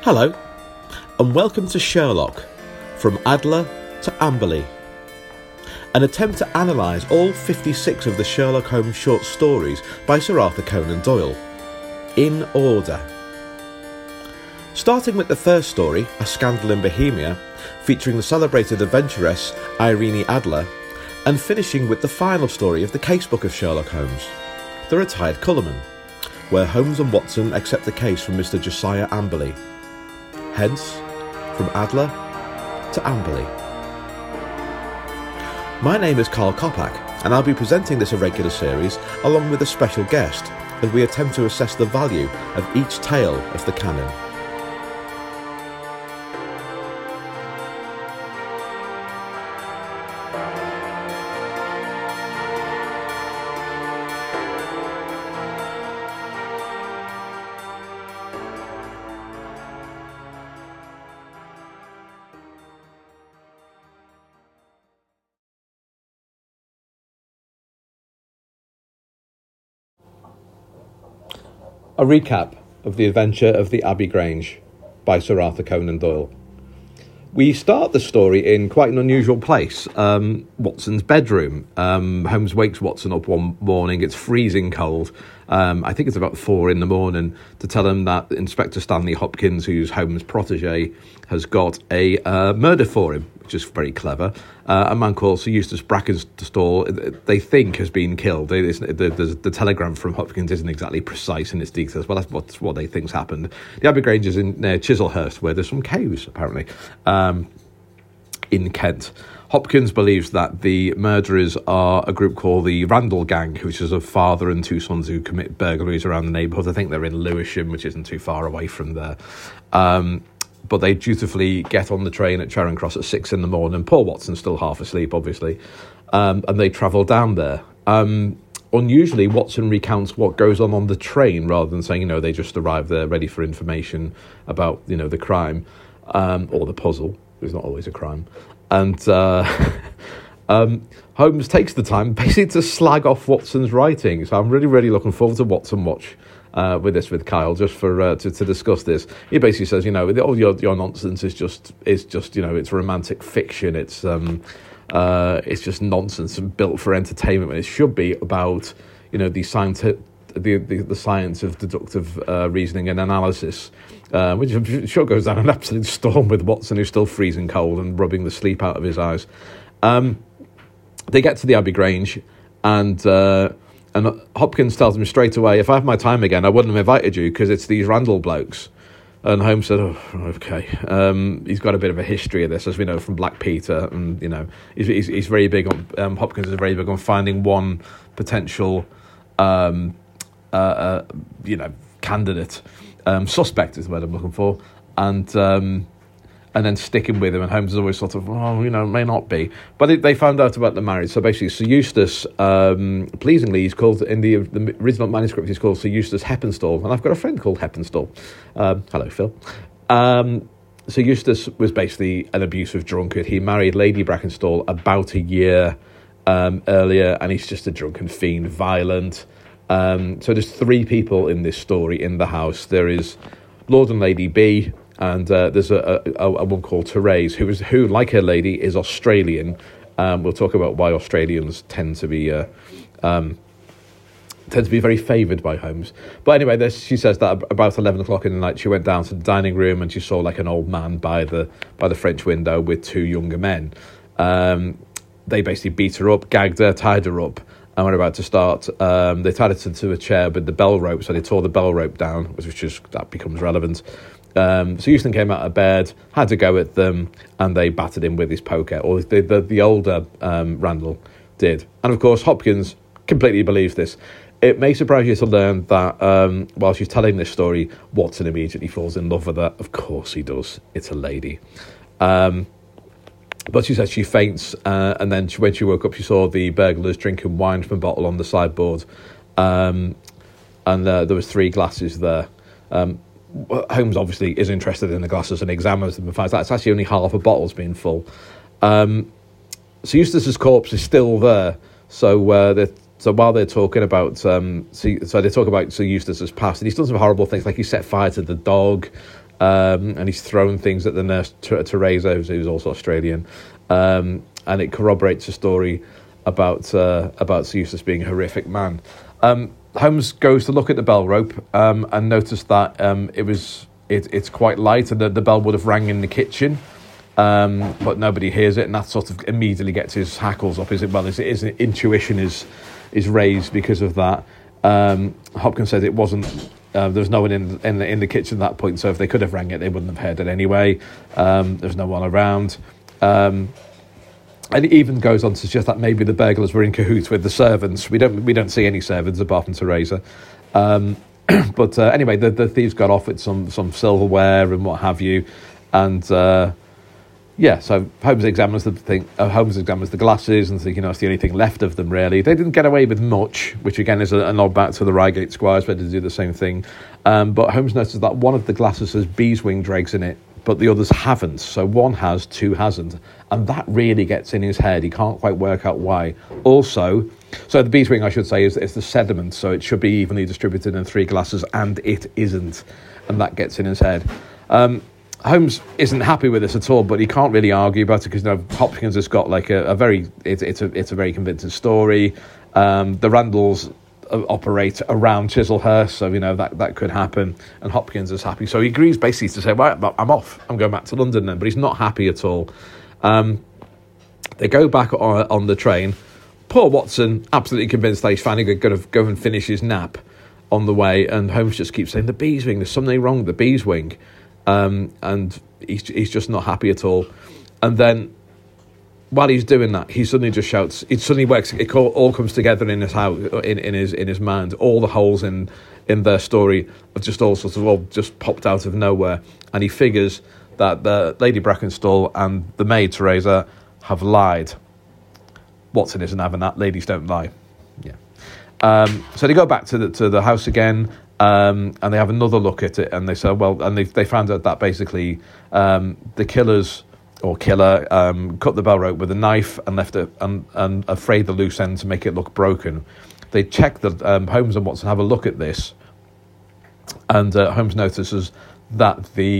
Hello, and welcome to Sherlock, From Adler to Amberley, an attempt to analyse all 56 of the Sherlock Holmes short stories by Sir Arthur Conan Doyle, in order. Starting with the first story, A Scandal in Bohemia, featuring the celebrated adventuress Irene Adler, and finishing with the final story of the casebook of Sherlock Holmes, The Retired Colourman, where Holmes and Watson accept the case from Mr. Josiah Amberley. Hence, from Adler to Amberley. My name is Carl Kopak, and I'll be presenting this irregular series along with a special guest as we attempt to assess the value of each tale of the canon. A recap of the adventure of the Abbey Grange by Sir Arthur Conan Doyle. We start the story in quite an unusual place, Watson's bedroom. Holmes wakes Watson up one morning, it's freezing cold. I think it's about 4 a.m, to tell him that Inspector Stanley Hopkins, who's Holmes' protege, has got a murder for him, which is very clever. A man called Sir Eustace Brackenstall, they think, has been killed. The telegram from Hopkins isn't exactly precise in its details, but that's what they think's happened. The Abbey Grange is in Chislehurst, where there's some caves, apparently, in Kent. Hopkins believes that the murderers are a group called the Randall Gang, which is a father and 2 sons who commit burglaries around the neighbourhood. I think they're in Lewisham, which isn't too far away from there. But they dutifully get on the train at Charing Cross at 6 a.m. Poor Watson's still half asleep, obviously. And they travel down there. Unusually, Watson recounts what goes on the train rather than saying, they just arrived there ready for information about, the crime or the puzzle. It's not always a crime. And Holmes takes the time basically to slag off Watson's writing. So I'm really, really looking forward to Watson Watch with Kyle, just for to discuss this. He basically says, all your nonsense is just it's romantic fiction. It's just nonsense and built for entertainment when it should be about the science of deductive reasoning and analysis, which I'm sure goes down an absolute storm with Watson, who's still freezing cold and rubbing the sleep out of his eyes. They get to the Abbey Grange, and Hopkins tells him straight away, if I have my time again, I wouldn't have invited you because it's these Randall blokes. And Holmes said, oh, okay. He's got a bit of a history of this, as we know from Black Peter. And, he's very big on, Hopkins is very big on finding one potential, candidate. Suspect is the word I'm looking for. And then sticking with him, and Holmes is always sort of, may not be. But they found out about the marriage. So basically, Sir Eustace, pleasingly, he's called, in the original manuscript, he's called Sir Eustace Heppenstall. And I've got a friend called Heppenstall. Hello, Phil. Sir Eustace was basically an abusive drunkard. He married Lady Brackenstall about a year earlier, and he's just a drunken fiend, violent. So there's 3 people in this story in the house. There is Lord and Lady B, and there's a woman called Therese, who, like her lady, is Australian. We'll talk about why Australians tend to be very favoured by Holmes. But anyway, she says that about 11 o'clock in the night, she went down to the dining room and she saw like an old man by the French window with 2 younger men. They basically beat her up, gagged her, tied her up, and were about to start. They tied her to a chair with the bell rope, so they tore the bell rope down, that becomes relevant. So Houston came out of bed, had to go at them, and they battered him with his poker, or the older Randall did. And of course, Hopkins completely believes this. It may surprise you to learn that while she's telling this story, Watson immediately falls in love with her. Of course he does. It's a lady. But she says she faints, and then when she woke up, she saw the burglars drinking wine from a bottle on the sideboard, and there was 3 glasses there. Holmes obviously is interested in the glasses and examines them and finds that it's actually only half a bottle's been full. So Eustace's corpse is still there. So while they're talking about, they talk about Sir Eustace's past, and he's done some horrible things, like he set fire to the dog. and he's thrown things at the nurse, Teresa, who's also Australian, and it corroborates the story about Sir Eustace being a horrific man. Holmes goes to look at the bell rope and noticed that it's quite light, and the bell would have rang in the kitchen, but nobody hears it, and that sort of immediately gets his hackles up. His intuition is raised because of that. Hopkins said it wasn't. There was no one in the kitchen at that point, so if they could have rang it, they wouldn't have heard it anyway. There's no one around. And it even goes on to suggest that maybe the burglars were in cahoots with the servants. We don't see any servants apart from Teresa. But anyway, the thieves got off with some silverware and what have you, and so Holmes examines the thing. Holmes examines the glasses and thinks, it's the only thing left of them, really. They didn't get away with much, which again is a nod back to the Reigate Squires, where they do the same thing. But Holmes notices that one of the glasses has beeswing dregs in it, but the others haven't. So one has, two hasn't, and that really gets in his head. He can't quite work out why. Also, so the beeswing, I should say, is the sediment, so it should be evenly distributed in 3 glasses, and it isn't, and that gets in his head. Holmes isn't happy with this at all, but he can't really argue about it because Hopkins has got like a very it's a very convincing story. The Randalls operate around Chislehurst, so that could happen, and Hopkins is happy, so he agrees basically to say, well, I'm off, I'm going back to London then, but he's not happy at all. They go back on the train. Poor Watson, absolutely convinced that he's finally going to go and finish his nap on the way, and Holmes just keeps saying, the beeswing, there's something wrong with the beeswing. And he's just not happy at all. And then, while he's doing that, he suddenly just shouts. It suddenly works. It all comes together in his house, in his mind. All the holes in their story have just all just popped out of nowhere. And he figures that the Lady Brackenstall and the maid Teresa have lied. Watson isn't having that. Ladies don't lie. Yeah. So they go back to the house again. And they have another look at it, and they say, and they found out that basically the killer cut the bell rope with a knife and left it and frayed the loose end to make it look broken. They check that Holmes and Watson have a look at this, and Holmes notices that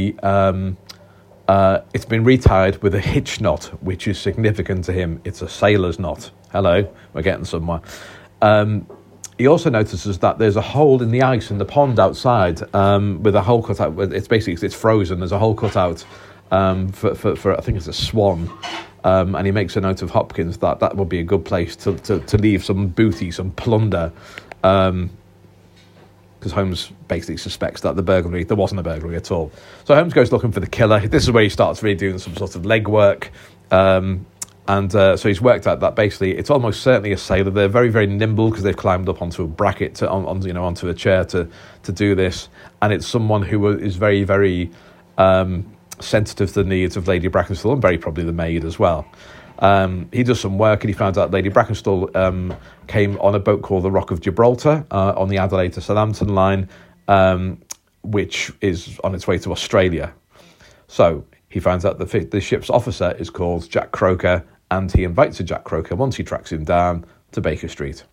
it's been retied with a hitch knot, which is significant to him. It's a sailor's knot. Hello, we're getting somewhere. He also notices that there's a hole in the ice in the pond outside, with a hole cut out. It's frozen. There's a hole cut out for I think it's a swan, and he makes a note of Hopkins that would be a good place to leave some booty, some plunder, because Holmes basically suspects that there wasn't a burglary at all. So Holmes goes looking for the killer. This is where he starts really doing some sort of legwork. And so he's worked out that basically it's almost certainly a sailor. They're very, very nimble because they've climbed up onto a bracket, onto a chair to do this. And it's someone who is very, very sensitive to the needs of Lady Brackenstall, and very probably the maid as well. He does some work, and he finds out Lady Brackenstall came on a boat called the Rock of Gibraltar on the Adelaide to Southampton line, which is on its way to Australia. So he finds out the ship's officer is called Jack Croker, and he invites a Jack Croker once he tracks him down to Baker Street.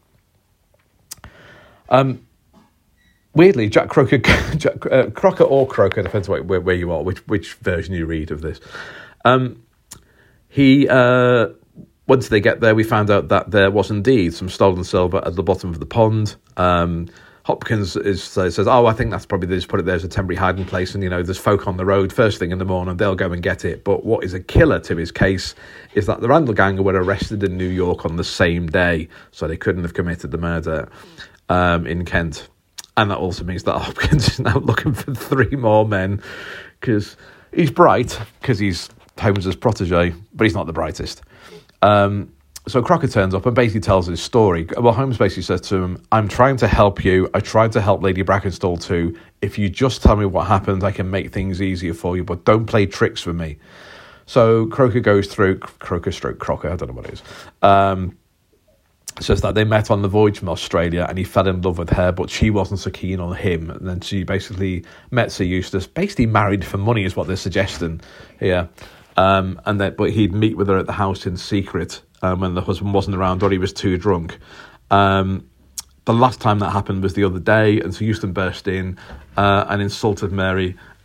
Weirdly, Jack Croker, Crocker or Croker, depends where you are, which version you read of this. Once they get there, we found out that there was indeed some stolen silver at the bottom of the pond. Hopkins says, I think that's probably they just put it there as a temporary hiding place, and there's folk on the road first thing in the morning, they'll go and get it. But what is a killer to his case is that the Randall gang were arrested in New York on the same day, so they couldn't have committed the murder in Kent. And that also means that Hopkins is now looking for 3 more men, because he's bright, because he's Holmes's protege, but he's not the brightest. So Crocker turns up and basically tells his story. Well, Holmes basically says to him, I'm trying to help you. I tried to help Lady Brackenstall too. If you just tell me what happened, I can make things easier for you, but don't play tricks with me. So Croker goes through, Croker, I don't know what it is, says that they met on the voyage from Australia and he fell in love with her, but she wasn't so keen on him. And then she basically met Sir Eustace, basically married for money is what they're suggesting here. But he'd meet with her at the house in secret when the husband wasn't around or he was too drunk. The last time that happened was the other day, and Sir Eustace burst in and insulted Mary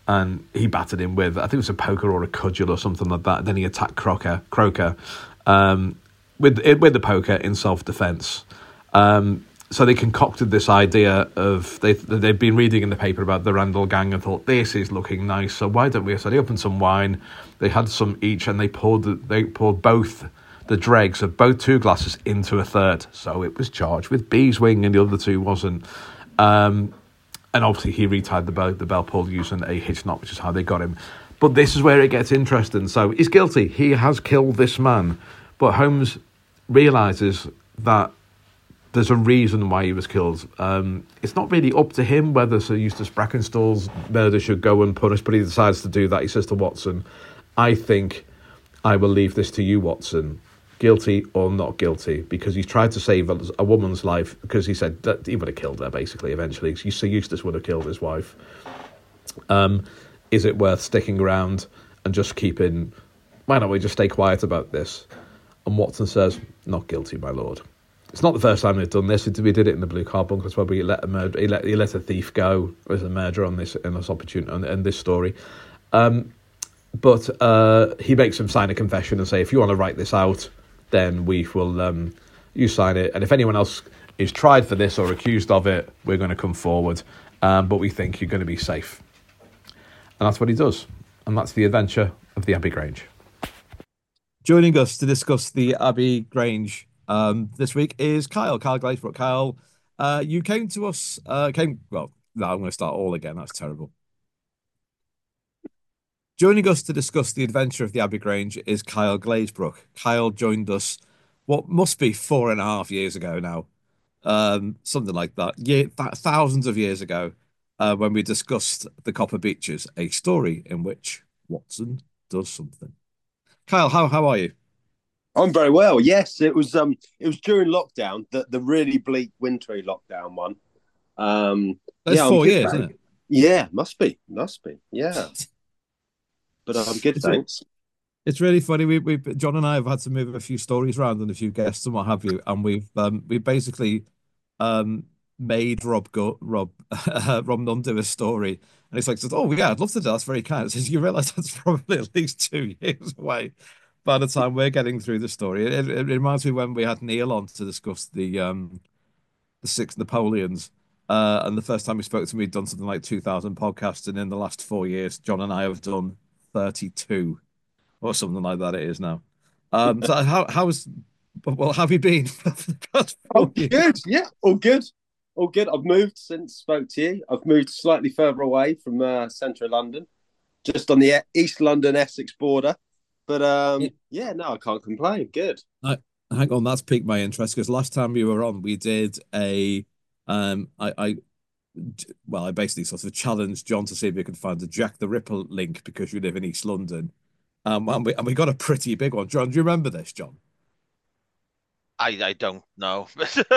and he battered him with, I think it was a poker or a cudgel or something like that. And then he attacked Croker with the poker in self-defense. So they concocted this idea of they'd been reading in the paper about the Randall gang and thought, this is looking nice, so why don't we? So they opened some wine, they had some each, and they poured both the dregs of both two glasses into a third. So it was charged with beeswing, and the other two wasn't. And obviously he retied the bell pulled using a hitch knot, which is how they got him. But this is where it gets interesting. So he's guilty. He has killed this man. But Holmes realises that there's a reason why he was killed. It's not really up to him whether Sir Eustace Brackenstall's murder should go unpunished, but he decides to do that. He says to Watson, I think I will leave this to you, Watson. Guilty or not guilty, because he's tried to save a woman's life, because he said that he would have killed her, basically, eventually. Sir Eustace would have killed his wife. Is it worth sticking around and just why don't we just stay quiet about this? And Watson says, not guilty, my lord. It's not the first time they've done this. We did it in the Blue Carbuncle as well, where he let a thief go as a murderer in this opportunity in this story. But he makes him sign a confession and say, if you want to write this out, then we will, you sign it. And if anyone else is tried for this or accused of it, we're going to come forward. But we think you're going to be safe. And that's what he does. And that's the adventure of the Abbey Grange. Joining us to discuss the Abbey Grange this week is Kyle Glazebrook. Kyle, you came to us, well, no, I'm going to start all again. That's terrible. Joining us to discuss the adventure of the Abbey Grange is Kyle Glazebrook. Kyle joined us what must be 4.5 years ago now, something like that. Yeah, thousands of years ago, when we discussed the Copper Beeches, a story in which Watson does something. Kyle, how are you? I'm very well. Yes, it was during lockdown, the really bleak wintry lockdown one. That's yeah, 4 years, isn't it? Yeah, must be. Yeah, but I'm good, thanks. It's really funny. We John and I have had to move a few stories around and a few guests and what have you, and we basically made Rob Nunn do a story, and he's like, "Oh yeah, I'd love to do that. That's very kind." Says, "You realise that's probably at least 2 years away by the time we're getting through the story." It reminds me when we had Neil on to discuss the Six Napoleons. And the first time we spoke to him, he'd done something like 2,000 podcasts, and in the last 4 years, John and I have done 32 or something like that. It is now. So how's well, have you been for the past Oh, 4 years? good. Yeah, all good. All good. I've moved since spoke to you. I've moved slightly further away from central London, just on the East London Essex border. But yeah, no, I can't complain. Good. I, Hang on, that's piqued my interest because last time you were on, we did I basically sort of challenged John to see if we could find a Jack the Ripper link because you live in East London. And we got a pretty big one. John, do you remember this, John? I don't know.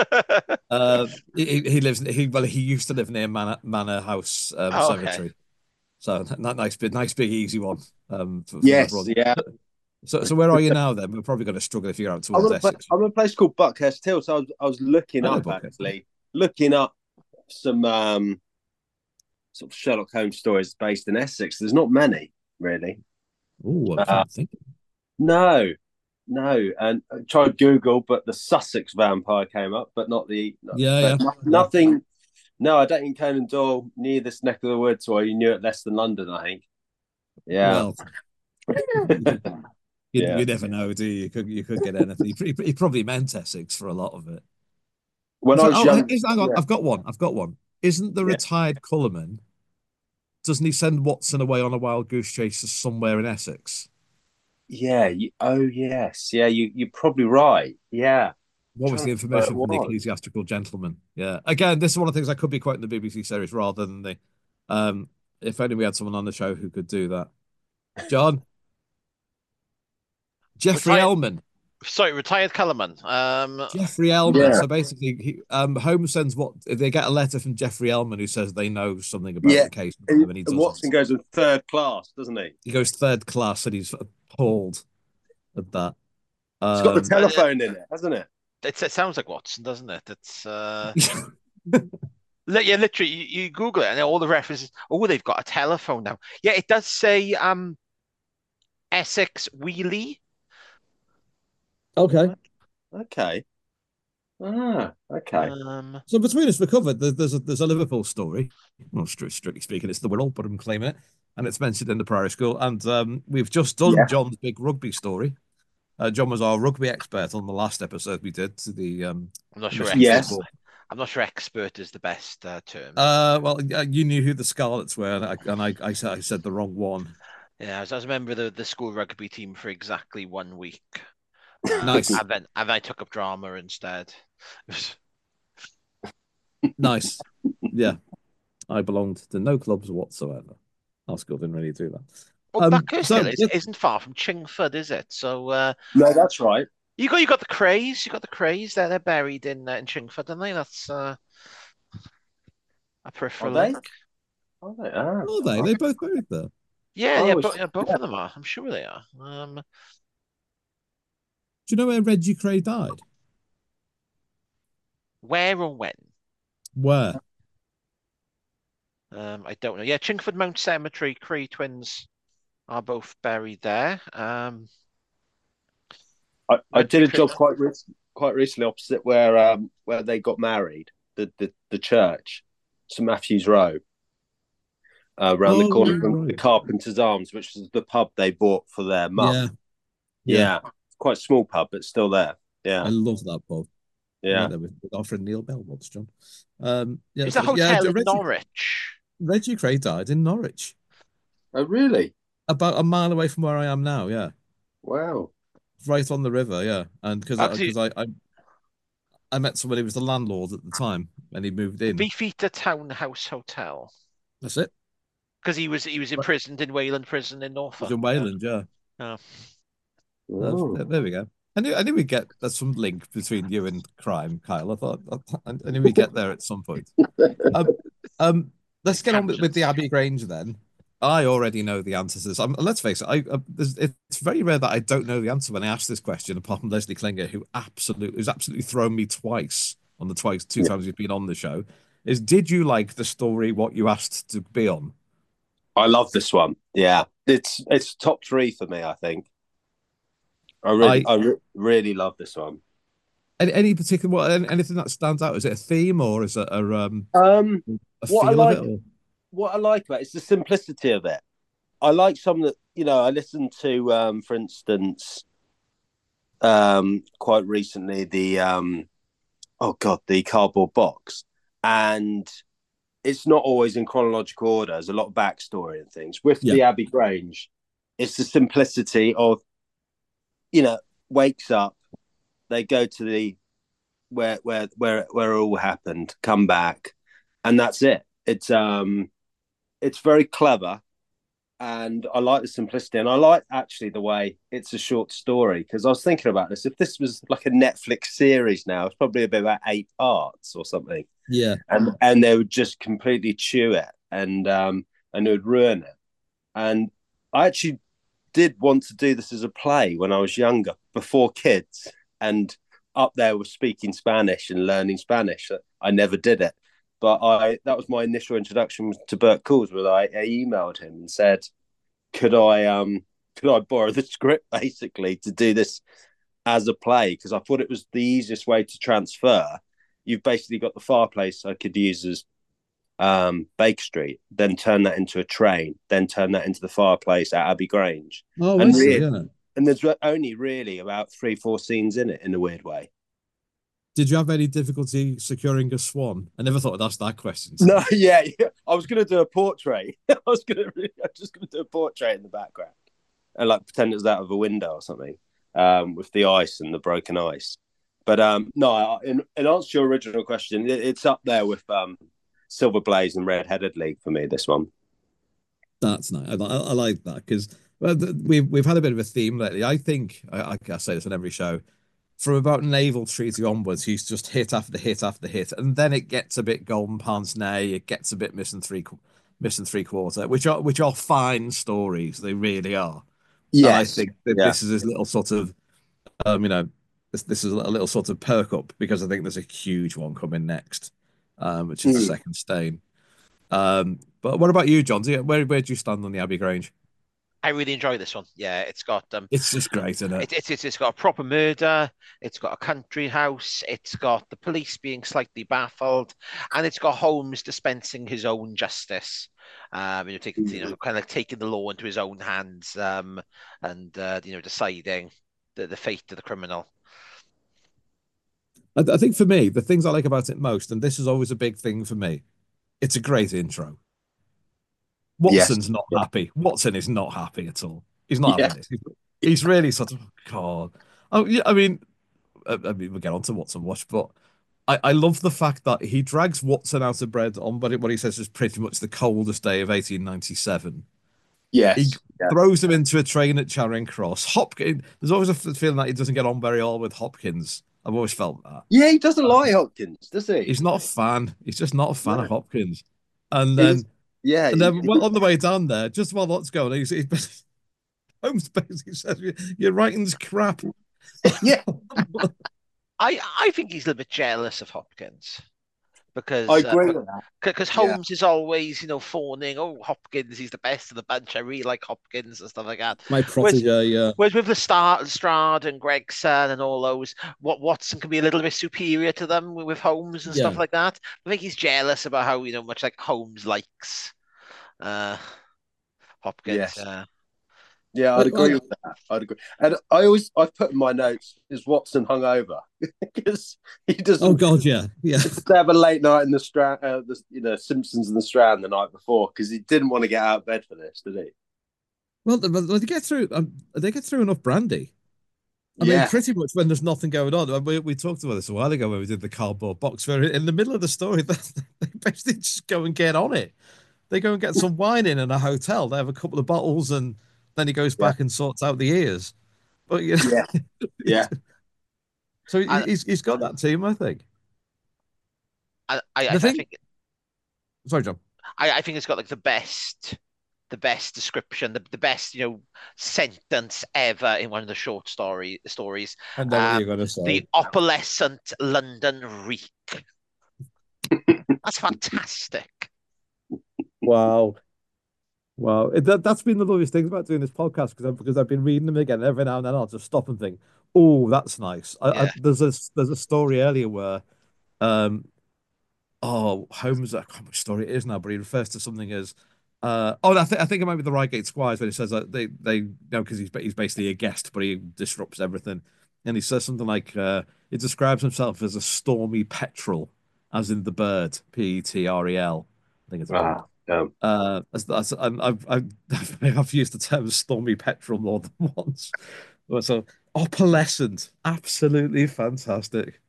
He used to live near Manor House Oh, okay. Cemetery. So nice big easy one for Yes, everyone. yeah. So where are you now then? We're probably going to struggle if you're out towards Essex. I'm in a place called Buckhurst Hill. So I was looking I know up Buckhurst. looking up some sort of Sherlock Holmes stories based in Essex. There's not many, really. Oh, I'm Uh, trying to think. no, no. And I tried Google, but the Sussex vampire came up, but Yeah. nothing. No, I don't think Conan Doyle knew this neck of the woods, or he knew it less than London, I think. Yeah. Well, Yeah. you never know, do you? You could get anything. He probably meant Essex for a lot of it. When I So, was young, hang on, yeah, I've got one. Isn't the yeah, retired colourman? Doesn't he send Watson away on a wild goose chase to somewhere in Essex? yeah. Oh, yes, yeah. You're probably right. Yeah. What was Trying the to think where it information from the was. ecclesiastical gentleman? Yeah. Again, this is one of the things I could be quoting the BBC series rather than the. Um, if only we had someone on the show who could do that. John, Jeffrey Retired, Elman. sorry, retired Kellerman. Jeffrey Elman. Yeah, So basically, Holmes sends what they get a letter from Jeffrey Elman who says they know something about yeah. the case, and he And Watson doesn't. goes in third class, doesn't he? He goes third class, and he's appalled at that. It's got the Um, uh, telephone in it, hasn't it? it sounds like Watson, doesn't it? It's Yeah, literally, you Google it and all the references. Oh, they've got a telephone now. Yeah, it does say Essex Wheelie. Okay. Okay. Ah, okay. Um, So between us, we covered. There's a Liverpool story. Well, strictly speaking, it's the Wirral, but I'm claiming it, and it's mentioned in the Priory School. And we've just done Yeah. John's big rugby story. John was our rugby expert on the last episode we did to the I'm not sure Mission Yes. Football. I'm not sure expert is the best term. Well, you knew who the Scarlets were, and I said the wrong one. Yeah, I was a member of the school rugby team for exactly 1 week. Nice, And I took up drama instead. nice. Yeah, I belonged to no clubs whatsoever. Our school didn't really do that. Well, Buckhurst So Hill isn't far from Chingford, is it? So No, that's right. you got the Crays, you got the Crays. They're buried in Chingford, aren't they? That's a Are peripheral they? link. Are they? Ah, are they? They both buried there. Yeah, I yeah, was. both Yeah. of them are. I'm sure they are. Do you know where Reggie Cray died? Where or when? Where? I don't know. Yeah, Chingford Mount Cemetery, Cree twins are both buried there. I Reggie did a Cray. job quite recently opposite where they got married. The church, St Matthew's Row, around the Oh, corner from the right. Carpenter's Arms, which is the pub they bought for their mum. Yeah, yeah. Yeah, it's quite a small pub, but still there. I Yeah, love that pub. I yeah. went there with our friend Neil Bell once, John. Yeah, Is a so yeah, hotel in Norwich? Reggie Cray died in Norwich, Oh, really? about a mile away from where I am now. Yeah, Wow. right on the river. Yeah, and because Actually, I met somebody who was the landlord at the time, and he moved in. Beefeater Townhouse Hotel. That's it. Because he was Right. imprisoned in Wayland Prison in It was Norfolk. in Wayland. Yeah. Yeah. Oh. There we go. I knew we'd get some link between you and crime, Kyle. I knew we'd get there at some point. Um, let's get on with the Tangents. Abbey Grange then. I already know the answer to this. Let's face it, it's very rare that I don't know the answer when I ask this question, apart from Leslie Klinger, who's absolutely thrown me twice on the two times you've been on the show. Did you like the story what you asked to be on? I love this one. Yeah, it's top three for me. I think. I Really love this one. any particular anything that stands out? Is it a theme or is it Um, a what I feel of like, it? Or? what I like about it is the simplicity of it. I like some that I listened to, for instance, quite recently the Cardboard Box, and it's not always in chronological order. There's a lot of backstory and things. With Yeah, the Abbey Grange, it's the simplicity of wakes up, they go to the where it all happened, come back, and that's it. It's very clever, and I like the simplicity, and I like actually the way it's a short story, because I was thinking about this. If this was like a Netflix series now, it's probably about 8 parts or something, yeah. and they would just completely chew it, and it would ruin it. And I actually did want to do this as a play when I was younger, before kids, and up there was speaking Spanish and learning Spanish. I never did it, but that was my initial introduction to Bert Couls. Where I emailed him and said, could I borrow the script basically to do this as a play, because I thought it was the easiest way to transfer. You've basically got the fireplace I could use as Baker Street, then turn that into a train, then turn that into the fireplace at Abbey Grange. Oh, I And see. really, Yeah. and there's only really about 3-4 scenes in it, in a weird way. Did you have any difficulty securing a swan? I never thought I'd ask that question. No, yeah. I was going to do a portrait. I was just going to do a portrait in the background and like pretend it was out of a window or something, with the ice and the broken ice. But no, in answer to your original question, it's up there with Silver Blaze and Red Headed League for me. This one. That's nice. I like that because we've had a bit of a theme lately. I think I say this on every show. From about Naval Treaty onwards, he's just hit after hit after hit, and then it gets a bit golden pants nay. It gets a bit missing three quarter, which are fine stories. They really are. And I Yes. think that Yeah. this is his little sort of you know this is a little sort of perk up because I think there's a huge one coming next. which is the second stain. But what about you, John? Where do you stand on the Abbey Grange? I really enjoy this one. Yeah, it's got It's just great, isn't it? it's got a proper murder. It's got a country house. It's got the police being slightly baffled, and it's got Holmes dispensing his own justice. Kind of taking the law into his own hands, and deciding the fate of the criminal. I think for me, the things I like about it most, and this is always a big thing for me, it's a great intro. Yes. Watson's not happy. Watson is not happy at all. He's not Yeah. having this. He's really sort of, God. Oh, yeah, we'll get on to Watson Watch, but I love the fact that he drags Watson out of bed on what he says is pretty much the coldest day of 1897. He Yes. Yeah. throws him into a train at Charing Cross. Hopkins, there's always a feeling that he doesn't get on very well with Hopkins. I've always felt that. Yeah, he doesn't like Hopkins, does he? He's not a fan. He's just not a fan No. of Hopkins. And He then, was- yeah. well, on the way down there, just while that's going, Holmes basically says, "Your writing's crap." Yeah. I think he's a little bit jealous of Hopkins because I agree with that. because Yeah. Holmes is always fawning. Oh, Hopkins, he's the best of the bunch. I really like Hopkins and stuff like that. My protege, yeah. Whereas with Lestrade and Gregson and all those, Watson can be a little bit superior to them with Holmes and stuff Yeah. like that. I think he's jealous about how much like Holmes likes Hopkins. Yes. Uh, Yeah, I'd agree with that. I'd agree. And I've put in my notes, is Watson hungover? Because he doesn't. Oh God, yeah. Just have a late night in the Strand, Simpsons in the Strand the night before, because he didn't want to get out of bed for this, did he? Well, they get through. They get through enough brandy. I mean, Yeah. pretty much when there's nothing going on. We talked about this a while ago when we did the cardboard box. Where in the middle of the story, they basically just go and get on it. They go and get some wine in a hotel. They have a couple of bottles, and then he goes back and sorts out the ears. But Yeah. Yeah. So And- he's got that team, I think. I The thing- think Sorry, John. I think it's got like the best description, the best sentence ever in one of the short stories. I know what you're going to say. The opalescent London reek. That's fantastic. Wow. Wow. That's been the loveliest thing about doing this podcast because I've been reading them again. Every now and then I'll just stop and think, oh, that's nice. Yeah. There's a story earlier where Holmes, I can't remember which story it is now, but he refers to something as I think it might be the Reigate Squires when he says that they because he's basically a guest, but he disrupts everything. And he says something like he describes himself as a stormy petrel, as in the bird, Petrel. I think it's a bird. And I've used the term stormy petrel more than once. So opalescent, absolutely fantastic.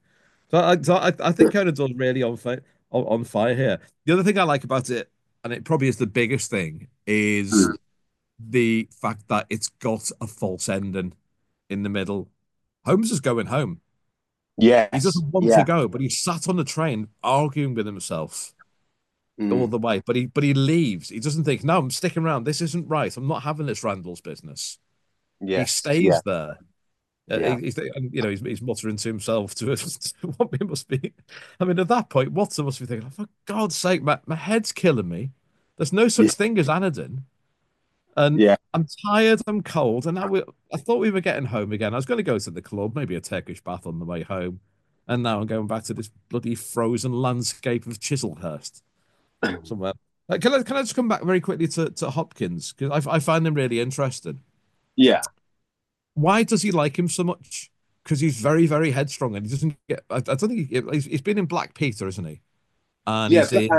I think Conan Doyle's really on fire here. The other thing I like about it, and it probably is the biggest thing, is the fact that it's got a false ending in the middle. Holmes is going home. Yes. He doesn't want to go, but he's sat on the train arguing with himself all the way. But he leaves. He doesn't think, no, I'm sticking around. This isn't right. I'm not having this Randall's business. Yes. He stays there. Yeah. He's muttering to himself to what it must be. I mean, at that point, Watson must be thinking, oh, for God's sake, my head's killing me. There's no such thing as anodyne. And I'm tired, I'm cold, and now I thought we were getting home again. I was going to go to the club, maybe a Turkish bath on the way home. And now I'm going back to this bloody frozen landscape of Chislehurst somewhere. Can I just come back very quickly to Hopkins? Because I find him really interesting. Yeah. Why does he like him so much? Because he's very, very headstrong, and he doesn't get. I don't think he's been in Black Peter, isn't he? And he's in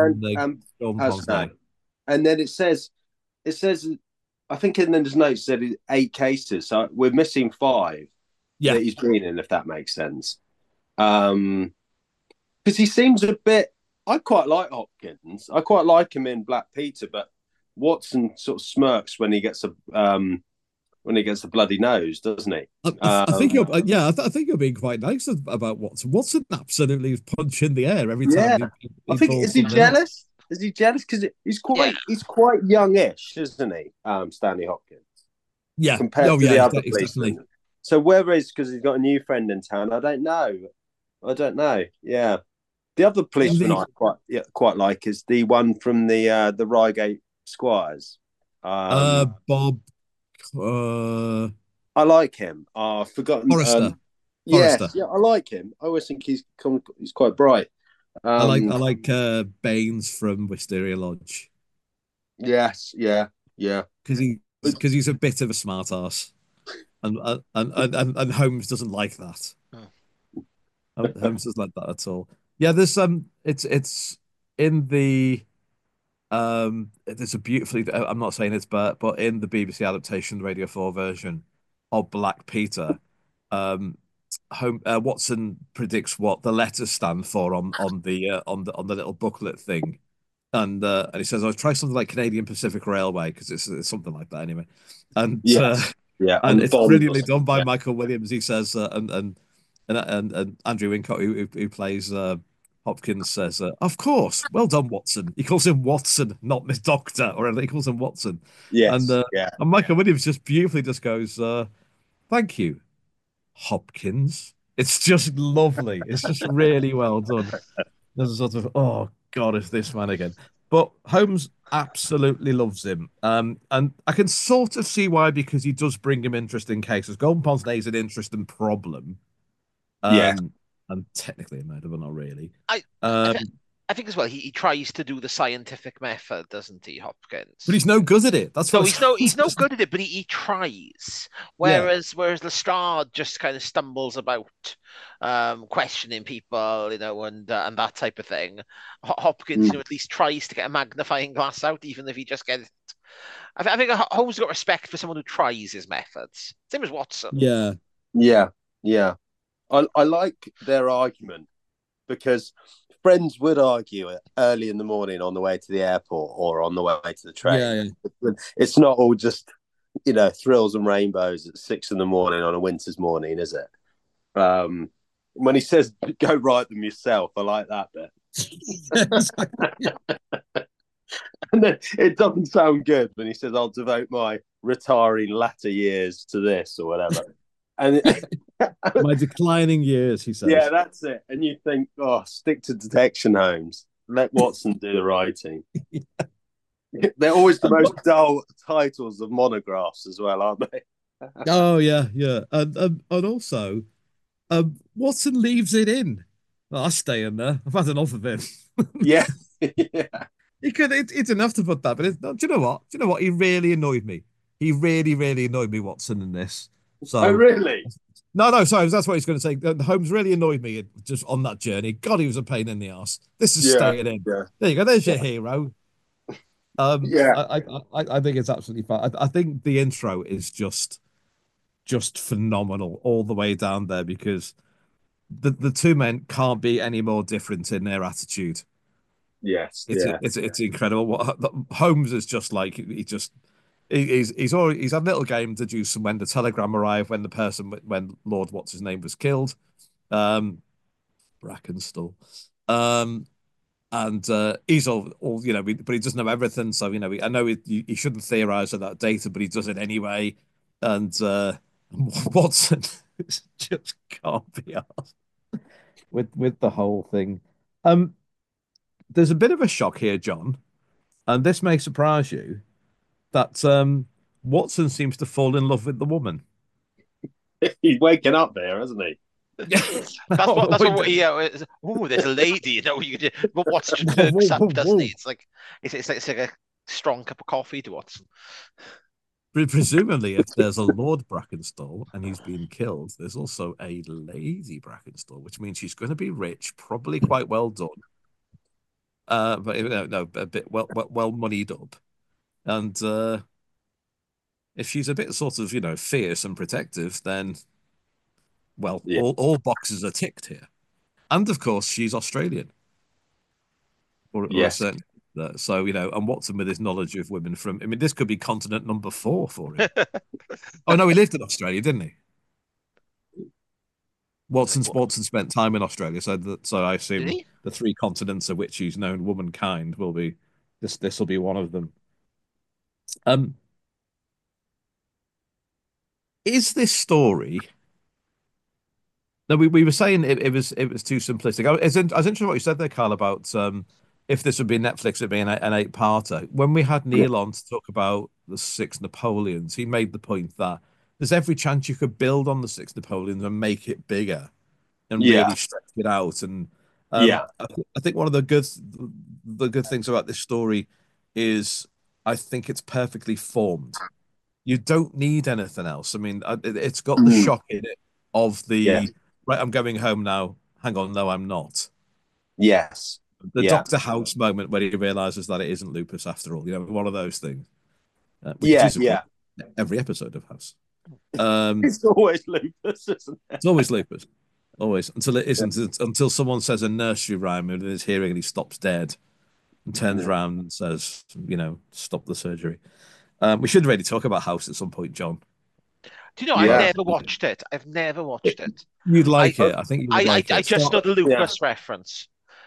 the and then it says, I think in his notes said 8 cases, so we're missing 5 that he's been in, if that makes sense. Because he seems a bit. I quite like Hopkins. I quite like him in Black Peter, but Watson sort of smirks when he gets the bloody nose, doesn't he? I think you're being quite nice about Watson. Watson absolutely punch in the air every time. I think is he jealous? Is he jealous because he's quite youngish, isn't he? Stanley Hopkins. Yeah, compared to the other policemen. So whether it's because he's got a new friend in town, I don't know. Yeah, The other In policeman the I quite like is the one from the Reigate Squires. Bob uh I like him. I've forgotten. Forrester. Forrester. Yes, yeah, I like him. I always think he's quite bright. I Um, like Baines from Wisteria Lodge yes, yeah, yeah, because he's a bit of a smart ass. And Holmes doesn't like that. Hmm. Holmes doesn't like that at all. Yeah, there's it's in the there's a beautifully I'm not saying it's but in the BBC adaptation, the Radio 4 version of Black Peter, um Watson predicts what the letters stand for on the little booklet thing. And he says, "I'll try something like Canadian Pacific Railway because it's something like that anyway." And yes, yeah, and and it's Bond. brilliantly done by Yeah, Michael Williams. He says, and Andrew Wincott, who plays Hopkins, says, "Of course, well done, Watson." He calls him Watson, not Miss Doctor or anything. He calls him Watson, and yes, uh, yeah, and Michael Williams just beautifully just goes, "Thank you, Hopkins." It's just lovely. It's just really well done. There's a sort of, oh God, it's this man again. But Holmes absolutely loves him. And I can sort of see why, because he does bring him interesting cases. Golden Pond is an interesting problem. yeah, Um, and technically a murder, but not really. I, I, Um, th I think as well, he tries to do the scientific method, doesn't he, but Hopkins? he's no good at it. That's No, what he's no good at it, but he tries. yeah. Whereas Lestrade just kind of stumbles about, questioning people, and that type of thing. Hopkins, mm, at least tries to get a magnifying glass out, even if he just gets. I think Holmes got respect for someone who tries his methods. Same as Watson. Yeah. yeah, yeah. I like their argument because friends would argue it early in the morning on the way to the airport or on the way to the train. Yeah. It's not all just thrills and rainbows at 6 in the morning on a winter's morning, is it? When he says go write them yourself, I like that bit. Yeah, exactly. And then it doesn't sound good when he says I'll devote my retiring latter years to this or whatever. And My declining years, he yeah, says. that's it. And you think, oh, stick to detection, Holmes. Let Watson do the writing. They're always the most dull titles of monographs as well, aren't they? Oh yeah, yeah. And also Watson leaves it in. Oh, I'll stay in there. I've had enough of him. Yeah. Yeah. He could. It's enough to put that. But do you know what? Do you know what? He really annoyed me. He really, really annoyed me, Watson, in this. Oh, So really? no, no. Sorry, that's what he's going to say. Holmes really annoyed me just on that journey. God, he was a pain in the ass. This is Yeah. staying in. Yeah. There you go. There's your Yeah. hero. Um, Yeah. I think it's absolutely fine. I think the intro is just phenomenal all the way down there because the two men can't be any more different in their attitude. Yes. It's Yeah. it's incredible. What Holmes is just like he's already he's had a little game to do some when the telegram arrived when Lord what's his name was killed, um Brackenstall, um and he's all but he doesn't know everything. So I know he shouldn't theorize on that data, but he does it anyway. And Watson just can't be asked with the whole thing. Um, there's a bit of a shock here, John, and this may surprise you that Watson seems to fall in love with the woman. He's waking up there, hasn't he? Yeah. That's what he. Oh, there's a lady. But Watson just perks up, doesn't he? It's like a strong cup of coffee to Watson. Presumably, if there's a Lord Brackenstall and he's been killed, there's also a Lady Brackenstall, which means she's going to be rich, probably quite well done. But no, a bit well moneyed up. And if she's a bit sort of, fierce and protective, then well, Yeah. all boxes are ticked here. And of course, she's Australian or a Yes. certain. So, and Watson with his knowledge of women I mean, this could be continent number 4 for him. Oh, no, he lived in Australia, didn't he? Watson spent time in Australia, so I Did assume he? the 3 continents of which he's known womankind will be this will be one of them. Um, is this story No, we were saying it was too simplistic. I was interested in what you said there, Carl, about if this would be Netflix, it'd be an eight-parter. When we had Yeah. Neil on to talk about the six Napoleons, he made the point that there's every chance you could build on the six Napoleons and make it bigger and Yeah. really stretch it out. And Yeah. I think one of the good things about this story is I think it's perfectly formed. You don't need anything else. I mean, it's got the Mm. shock in it of Yeah. the right, I'm going home now. Hang on, no, I'm not. Yes. The Yeah. Doctor House moment where he realizes that it isn't lupus after all. One of those things, which Yeah. is of course Yeah. every episode of House. It's always lupus, isn't it? It's always lupus, always until it Yeah. isn't. Until someone says a nursery rhyme in his hearing and he stops dead and turns Yeah. around and says, stop the surgery. We should really talk about House at some point, John. Do you know, I've Yeah. never watched it. I've never watched it. You'd I like it. I think you would like I it. just know the Yeah. lupus reference.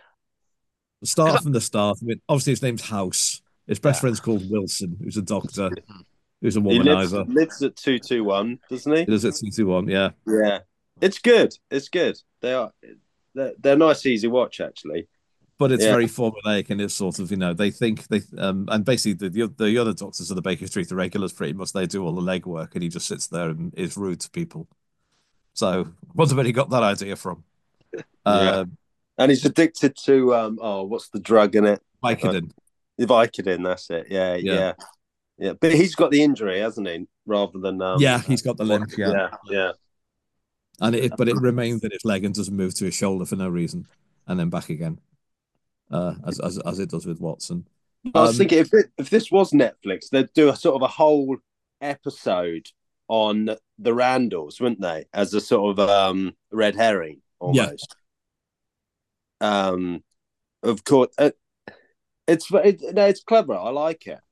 Start 'Cause from the start. I mean, obviously his name's House. His best Yeah. friend's called Wilson, who's a doctor, who's a He womanizer. lives at 221, doesn't he? He does it 221, yeah. Yeah. It's good. It's good. They're nice, easy watch actually. But it's Yeah. very formulaic and it's sort of, they think and basically the other doctors of the Baker Street, the regulars pretty much, they do all the legwork and he just sits there and is rude to people. So wonder where he got that idea from. Yeah. And he's addicted to what's the drug in it? Vicodin. The Vicodin, that's it. Yeah, Yeah. yeah. Yeah. But he's got the injury, hasn't he? Rather than Yeah, he's got the limp, yeah. Yeah, yeah. And it remains in his leg and doesn't move to his shoulder for no reason, and then back again, as it does with Watson. I was thinking if this was Netflix, they'd do a sort of a whole episode on the Randalls, wouldn't they? As a sort of red herring almost. Of course, it's clever. I like it.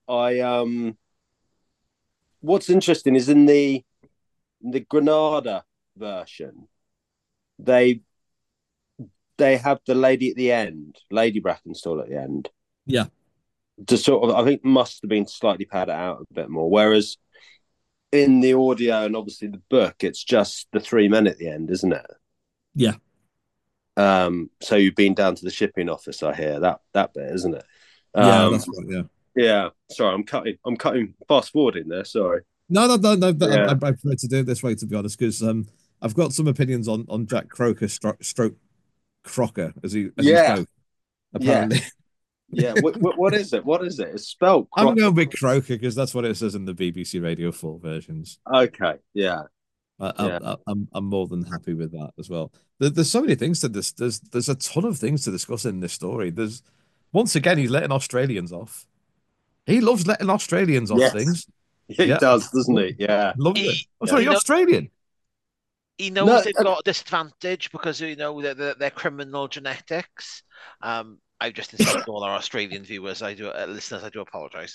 What's interesting is in the Granada version, they have the lady at the end, Lady Brackenstall at the end. Yeah. To sort of, I think, must have been slightly padded out a bit more. Whereas in the audio and obviously the book, it's just the three men at the end, isn't it? Yeah. So you've been down to the shipping office, I hear that bit, isn't it? Yeah, that's right. Yeah. Yeah. Sorry, I'm cutting fast forwarding there. Sorry. No. Yeah. I prefer to do it this way, to be honest, because I've got some opinions on Jack Croker stroke Crocker as he spoke. Apparently. Yeah. What is it? What is it? It's spelled. I'm going with Croker because that's what it says in the BBC Radio 4 versions. Okay. Yeah. I'm more than happy with that as well. There's so many things to this. There's a ton of things to discuss in this story. There's once again he's letting Australians off. He loves letting Australians off things. He does, doesn't he? Yeah. Loves it. I'm sorry, Australian. He knows they've got a disadvantage because they're criminal genetics. I've just insulted all our Australian viewers. Listeners. I do apologise.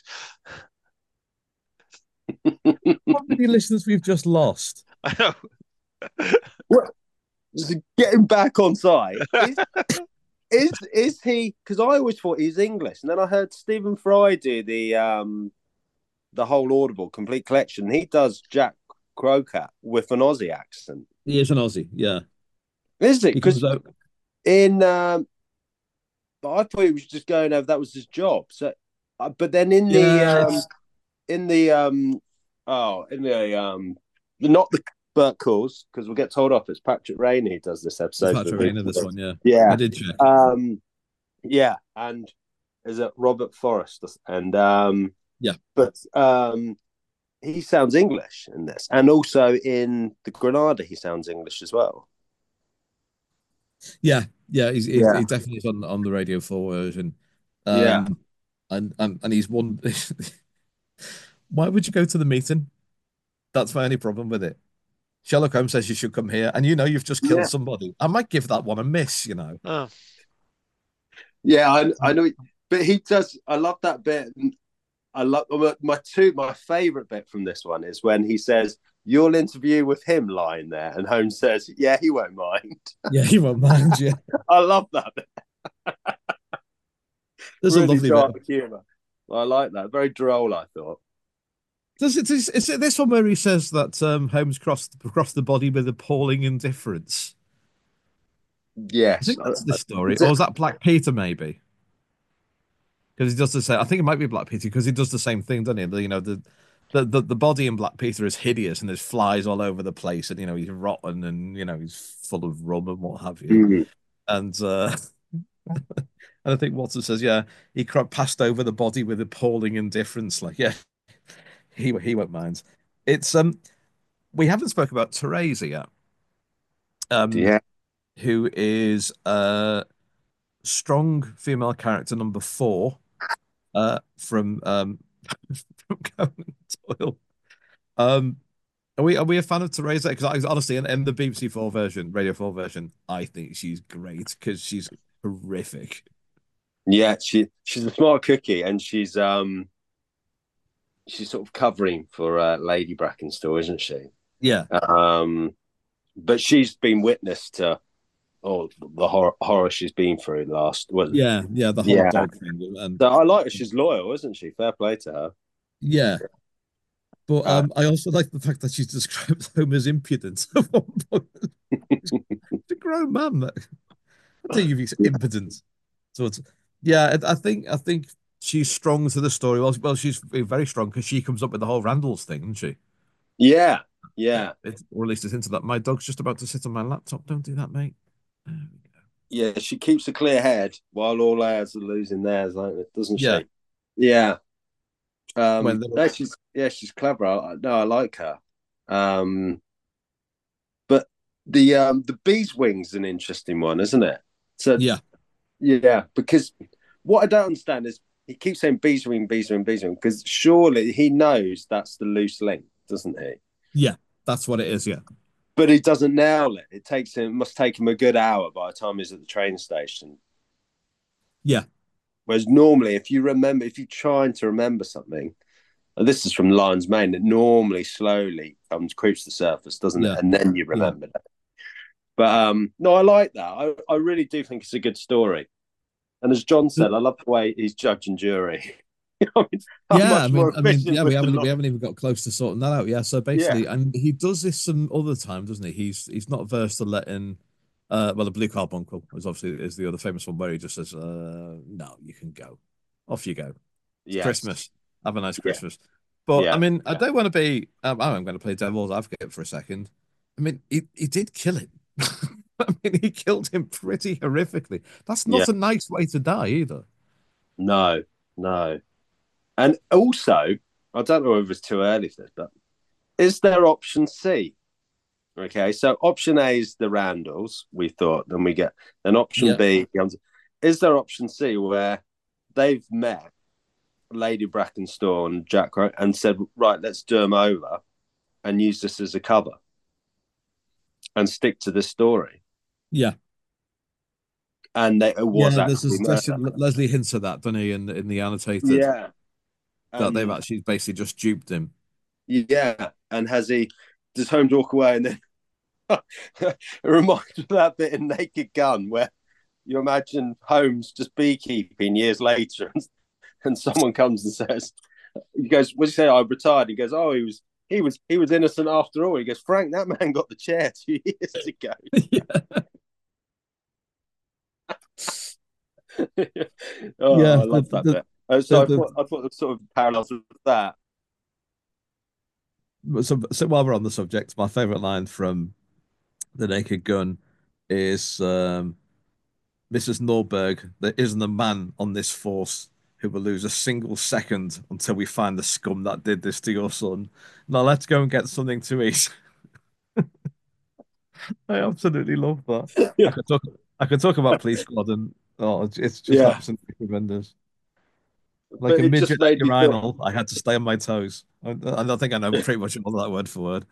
How many listeners we've just lost? I know. What? Getting back on side. Is he? Because I always thought he's English, and then I heard Stephen Fry do the whole Audible complete collection. He does Jack Croker with an Aussie accent. He is an Aussie, yeah. Is it? Because but I thought he was just going over. That was his job. So, but then not the Burt calls, because we'll get told off. It's Patrick Raynor who does this episode. Patrick Raynor, this one, yeah. Yeah, I did check. Yeah, and is it Robert Forrest? And but he sounds English in this, and also in the Granada, he sounds English as well. Yeah, he definitely is on the Radio 4 version. And he's one. Why would you go to the meeting? That's my only problem with it. Sherlock Holmes says you should come here, and you've just killed somebody. I might give that one a miss, Oh. Yeah, I know, but he does. I love that bit. I love my favorite bit from this one is when he says, "You'll interview with him," lying there, and Holmes says, "Yeah, he won't mind." Yeah, he won't mind. Yeah, I love that bit. There's really a lovely dark bit. humor. I like that. Very droll, I thought. Is it this one where he says that Holmes crossed the body with appalling indifference? I Yes. think that's this story, or was that Black Peter maybe? Because he does the same. I think it might be Black Peter because he does the same thing, doesn't he? The body in Black Peter is hideous and there's flies all over the place, and he's rotten and he's full of rum and what have you. Mm. And and I think Watson says, yeah, he passed over the body with appalling indifference. Like, yeah, he won't mind. It's we haven't spoke about Teresa yet, Yeah. who is strong female character number 4 from from Conan Doyle. Are we a fan of Teresa? Because honestly, in the BBC 4 version, Radio 4 version, I think she's great because she's horrific. Yeah, she's a smart cookie, and she's sort of covering for Lady Brackenstall, isn't she? Yeah. But she's been witness to all the horror she's been through last. The whole dog thing. And so I like her. She's loyal, isn't she? Fair play to her. yeah. But I also like the fact that she's described home as impudent at one point. He's a grown man. I think he's impudent. So I think she's strong to the story. Well, she's very strong because she comes up with the whole Randalls thing, isn't she? Yeah. Or at least it's into that. My dog's just about to sit on my laptop. Don't do that, mate. There we go. Yeah, she keeps a clear head while all ours are losing theirs, doesn't she? Yeah. Yeah. When she's clever. I like her. But the bee's wing's an interesting one, isn't it? So yeah, because what I don't understand is he keeps saying bee's wing, bee's wing, bee's wing, because surely he knows that's the loose link, doesn't he? Yeah, that's what it is. Yeah, but he doesn't nail it. Must take him a good hour by the time he's at the train station. Yeah. Whereas normally, if you're trying to remember something, and this is from Lion's Mane, it normally slowly creeps to the surface, doesn't it? And then you remember that. But no, I like that. I really do think it's a good story. And as John said, I love the way he's judge and jury. We haven't even got close to sorting that out. Yeah, so basically, and he does this some other time, doesn't he? He's not averse to letting, the Blue Carbuncle is the other famous one where he just says, "No, you can go, off you go. It's Christmas, have a nice Christmas." But I mean, I don't want to be. I'm going to play devil's advocate for a second. I mean, he did kill him. I mean, he killed him pretty horrifically. That's not a nice way to die either. No. And also, I don't know if it's too early for this, but is there option C? Okay, so option A is the Randalls, we thought, then option B. Is there option C where they've met Lady Brackenstall and Jack and said, right, let's do them over and use this as a cover and stick to this story? Yeah. And it was Leslie hints at that, doesn't he, in the annotated? Yeah. That they've actually basically just duped him. Yeah. And does Holmes walk away? And then it reminds me of that bit in Naked Gun where you imagine Holmes just beekeeping years later and someone comes and says, he goes, what did you say? I retired. He goes, oh, he was innocent after all. He goes, Frank, that man got the chair 2 years ago. I love that bit. I thought the sort of parallels with that. So while we're on the subject, my favorite line from The Naked Gun is Mrs. Norberg, there isn't a man on this force who will lose a single second until we find the scum that did this to your son. Now let's go and get something to eat. I absolutely love that. I could talk about Police Squad and it's just absolutely tremendous. Like a midget urinal, I had to stay on my toes. I think I know pretty much all that word for word.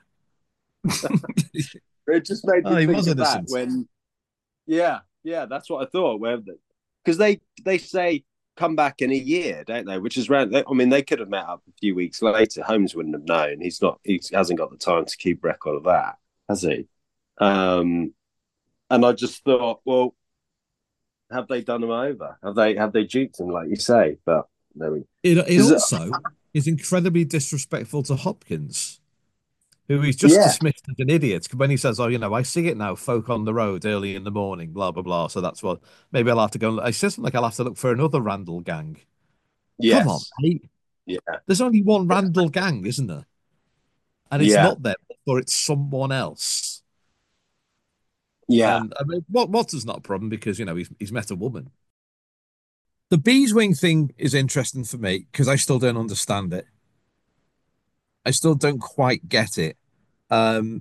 It just made me think of that when, that's what I thought. Because they say come back in a year, don't they? Which is round. I mean, they could have met up a few weeks later. Holmes wouldn't have known. He hasn't got the time to keep record of that, has he? And I just thought, well, have they done him over? Have they duped him, like you say? But no. It also is incredibly disrespectful to Hopkins who he's just Yeah. dismissed as an idiot. When he says, "Oh, I see it now, folk on the road early in the morning, blah blah blah." So that's what maybe I'll have to go. He says something like, "I'll have to look for another Randall gang." Come on, Yes. mate. Yeah. There's only one Yeah. Randall gang, isn't there? And it's Yeah. not them, or it's someone else. Yeah. And I mean, Watson's not a problem because he's met a woman. The bees wing thing is interesting for me because I still don't understand it. I still don't quite get it. Um,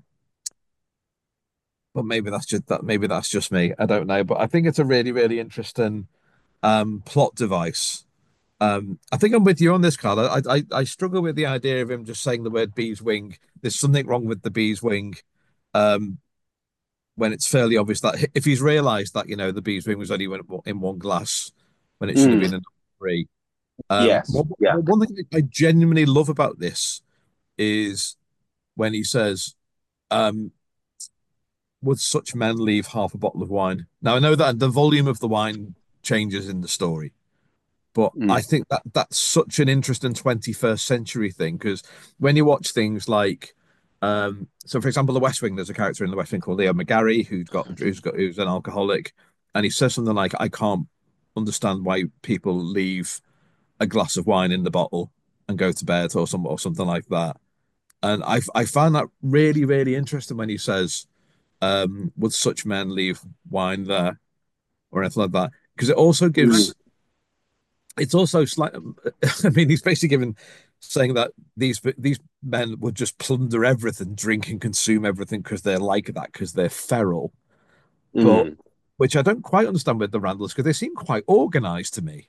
but maybe that's just that. Maybe that's just me. I don't know. But I think it's a really, really interesting plot device. I think I'm with you on this, Carl. I struggle with the idea of him just saying the word bees wing. There's something wrong with the bees wing. Um, when it's fairly obvious that if he's realised that the bees wing was only in one glass when it should have Mm. been in three. Yes. Yeah. One thing I genuinely love about this is when he says, um, "Would such men leave half a bottle of wine?" Now I know that the volume of the wine changes in the story, but Mm. I think that that's such an interesting 21st century thing because when you watch things like, so for example, The West Wing, there's a character in The West Wing called Leo McGarry who's an alcoholic, and he says something like, "I can't understand why people leave a glass of wine in the bottle and go to bed or something like that." And I found that really really interesting when he says, "Would such men leave wine there or anything like that?" Because it also Mm. gives it's also slight. I mean, he's basically given saying that these men would just plunder everything, drink and consume everything because they're like that because they're feral. But Mm. which I don't quite understand with the Randalls because they seem quite organized to me.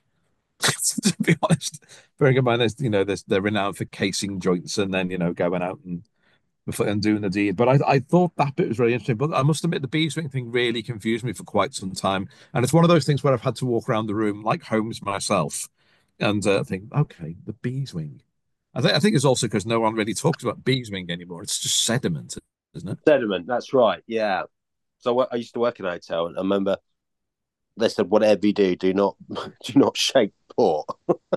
To be honest, bearing in mind, they're renowned for casing joints and then going out and doing the deed. But I thought that bit was really interesting. But I must admit, the bee swing thing really confused me for quite some time. And it's one of those things where I've had to walk around the room like Holmes myself and think, okay, the bees wing. I think it's also because no one really talks about bees wing anymore. It's just sediment, isn't it? Sediment. That's right. Yeah. So I used to work in a hotel, and I remember they said, "Whatever you do not do not shake pot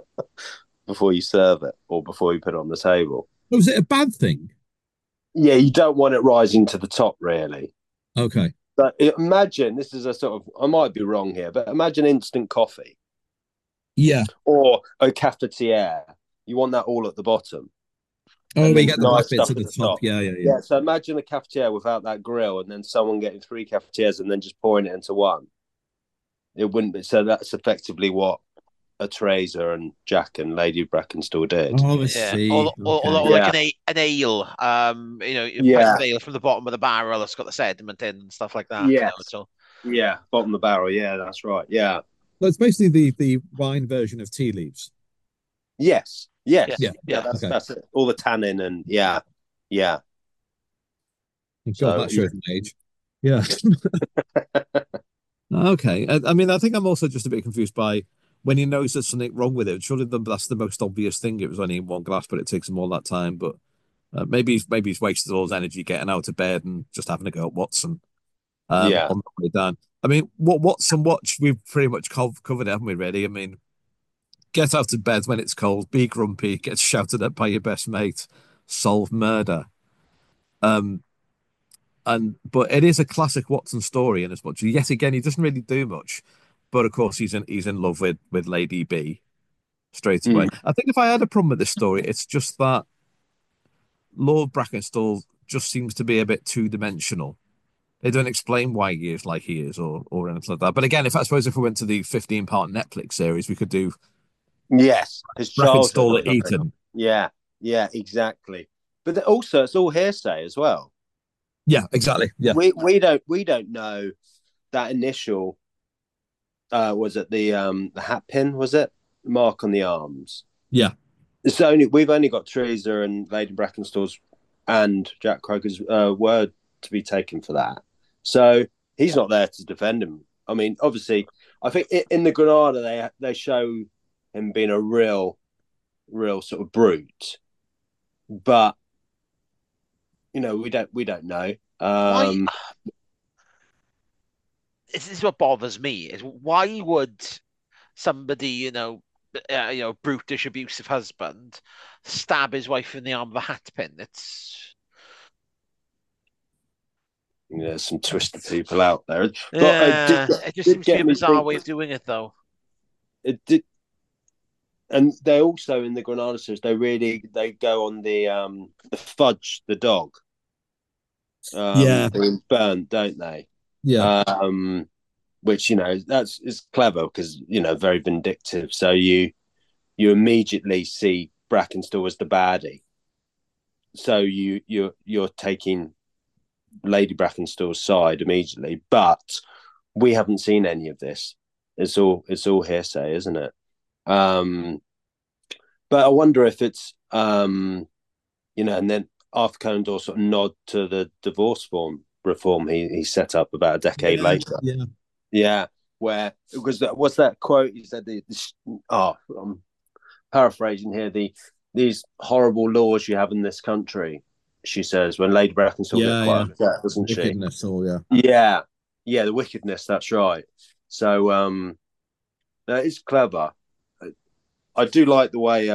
before you serve it or before you put it on the table." Was it a bad thing? Yeah, you don't want it rising to the top, really. Okay. But imagine this is a sort of, I might be wrong here, but imagine instant coffee Yeah. or a cafetiere. You want that all at the bottom Oh, and we then get the black nice bits stuff at at the the top. top. Yeah, yeah, yeah. Yeah, so imagine a cafetiere without that grill and then someone getting three cafetières and then just pouring it into one. It wouldn't be. So that's effectively what a Teresa and Jack and Lady Brackenstall did. Oh, I Yeah, see. Okay. or like Yeah, an ale. A pint yeah, of ale from the bottom of the barrel that's got the sediment in and stuff like that. yes, So yeah. Bottom of the barrel. Yeah, that's right. Yeah, Well, it's basically the wine version of tea leaves. yes, yeah, yes, Yeah. yeah. yeah. That's Okay. that's it. All the tannin and yeah, yeah. God, So that yeah, shows an age. Yeah. Okay. I mean, I think I'm also just a bit confused by when he knows there's something wrong with it. Surely that's the most obvious thing. It was only in one glass, but it takes him all that time. But maybe he's wasted all his energy getting out of bed and just having to go at Watson yeah, on the way down. I mean, what Watson watch we've pretty much covered, haven't we? Really? I mean, get out of bed when it's cold, be grumpy, get shouted at by your best mate, solve murder. Um, but it is a classic Watson story in as much. Yet again, he doesn't really do much. But of course, he's in love with Lady B straight away. mm. I think if I had a problem with this story, it's just that Lord Brackenstall just seems to be a bit two dimensional. They don't explain why he is like he is or anything like that. But again, if we went to the 15-part Netflix series, we could do Yes. His childhood Brackenstall or at something. Eton. Yeah, yeah, exactly. But also, it's all hearsay as well. Yeah, exactly. Yeah, We don't know that initial. Was it the hat pin? Was it mark on the arms? yeah. We've only got Teresa and Lady Brackenstall's and Jack Croker's word to be taken for that. So he's not there to defend him. I mean, obviously, I think in the Granada they show him being a real sort of brute, but we don't know. Why? This is what bothers me. Is why would somebody, brutish, abusive husband stab his wife in the arm with a hat pin? It's There's some twisted people out there, but Yeah, it just did seems to be get a me bizarre way thinking. of doing it, though. It did, and they also in the Granada series they go on the Fudge the dog Yeah, being burnt, don't they? yeah, Um, which that's is clever because very vindictive. So you immediately see Brackenstall as the baddie. So you're taking Lady Brackenstall's side immediately, but we haven't seen any of this. It's all hearsay, isn't it? Um, but I wonder if it's and then Arthur Conan Doyle sort of nod to the divorce form reform he set up about a decade yeah, later. yeah. Yeah, where because what's that quote? He said I'm paraphrasing here. These horrible laws you have in this country. She says when Lady Brackenstall gets Yeah, quite yeah. upset, doesn't she? Wickedness, all, yeah. Yeah, yeah, the wickedness. That's right. So that is clever. I do like the way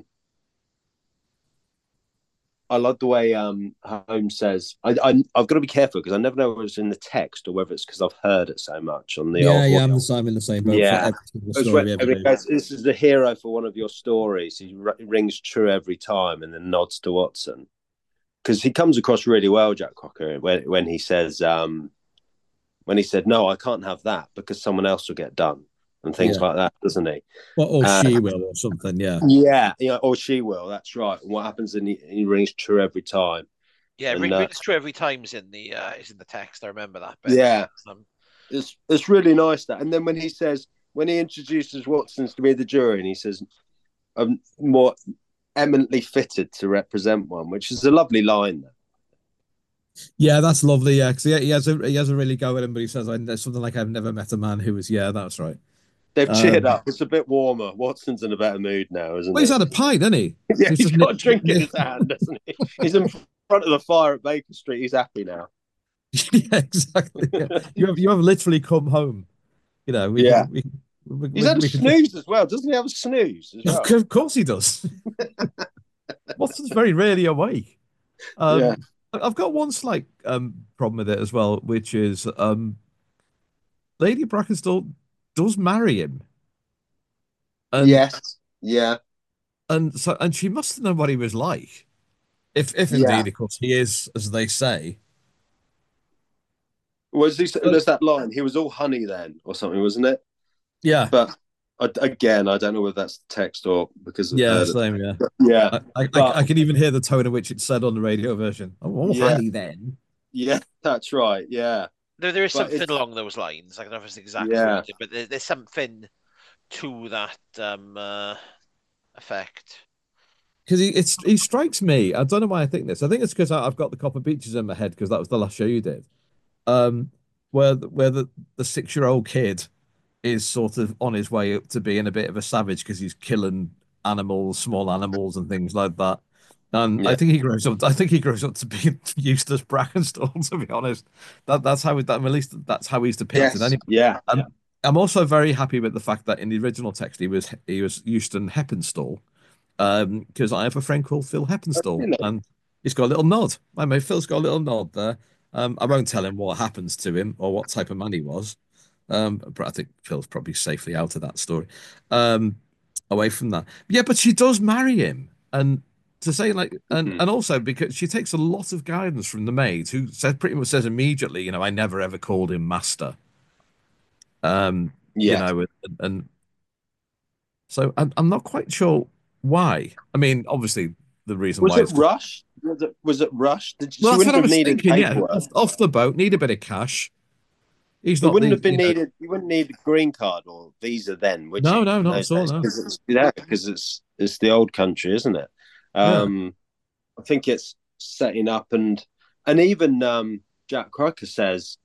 I like the way Holmes says. I've got to be careful because I never know whether it's in the text or whether it's because I've heard it so much on the Yeah, old. yeah, I'm in the same boat for Yeah, every single it's story we ever when do. this is the hero for one of your stories. He rings true every time and then nods to Watson because he comes across really well, Jack Crocker, when he says when he said no, I can't have that because someone else will get done and things Yeah. like that, doesn't he? Or she will or something, yeah. Yeah, or she will. That's right. And what happens? And he rings true every time. Yeah, And rings true every time is in the text. I remember that bit. yeah, it's really nice that. And then when he introduces Watson's to be the jury, and he says, "I'm more eminently fitted to represent one," which is a lovely line. Yeah, that's lovely. Yeah, because he has a really go at him, but he says something like, "I've never met a man who was." Yeah, that's right. They've cheered Um, up. It's a bit warmer. Watson's in a better mood now, isn't well, he's he? had a pint, hasn't he? Yeah, He's he's just got a drink in his hand, doesn't he? He's in front of the fire at Baker Street. He's happy now. yeah, exactly. Yeah. You have literally come home. You know, we Yeah. can He's had a we can. snooze as well. Doesn't he have a snooze as well? Of course he does. Watson's very rarely awake. Yeah. I've got one slight problem with it as well, which is Lady Brackenstall does marry him, and Yes. Yeah. and she must know what he was like, if Yeah. indeed, of course, he is as they say. But There's that line. He was all honey then, or something, wasn't it? yeah, But again, I don't know whether that's text or because I've yeah, heard it. same, yeah. Yeah. But I can even hear the tone in which it's said on the radio version. Oh, yeah, honey, then. yeah, that's right. Yeah. There is But something it's along those lines. I don't know if it's exactly what you yeah. did, but there's something to that effect. Because he strikes me. I don't know why I think this. I think it's because I've got the Copper Beaches in my head because that was the last show you did. Um, where the 6-year-old kid is sort of on his way up to being a bit of a savage because he's killing animals, small animals, and things like that. And Yeah. I think he grows up to be Eustace Brackenstall. To be honest, at least that's how he's depicted. Yes. Anyway, Yeah. I'm also very happy with the fact that in the original text he was Euston Heppenstall. Because I have a friend called Phil Heppenstall, Really? and he's got a little nod. I mean, Phil's got a little nod there. I won't tell him what happens to him or what type of man he was. But I think Phil's probably safely out of that story. Um, Away from that. Yeah, but she does marry him. And to say like Mhm. and also because she takes a lot of guidance from the maid who said pretty much says immediately, I never ever called him master. Um, you Yes. know, and so I'm not quite sure why. I mean, obviously the reason Was why it is because Rush? Was it Rush? well, She that's what wouldn't I have was needed thinking. Yeah, paperwork. off the boat, need a bit of cash. He's It not wouldn't the have been needed. You wouldn't need a green card or visa then, would no, you? no, In not those at all. days, No, because it's the old country, isn't it? yeah. I think it's setting up and even Jack Crocker says,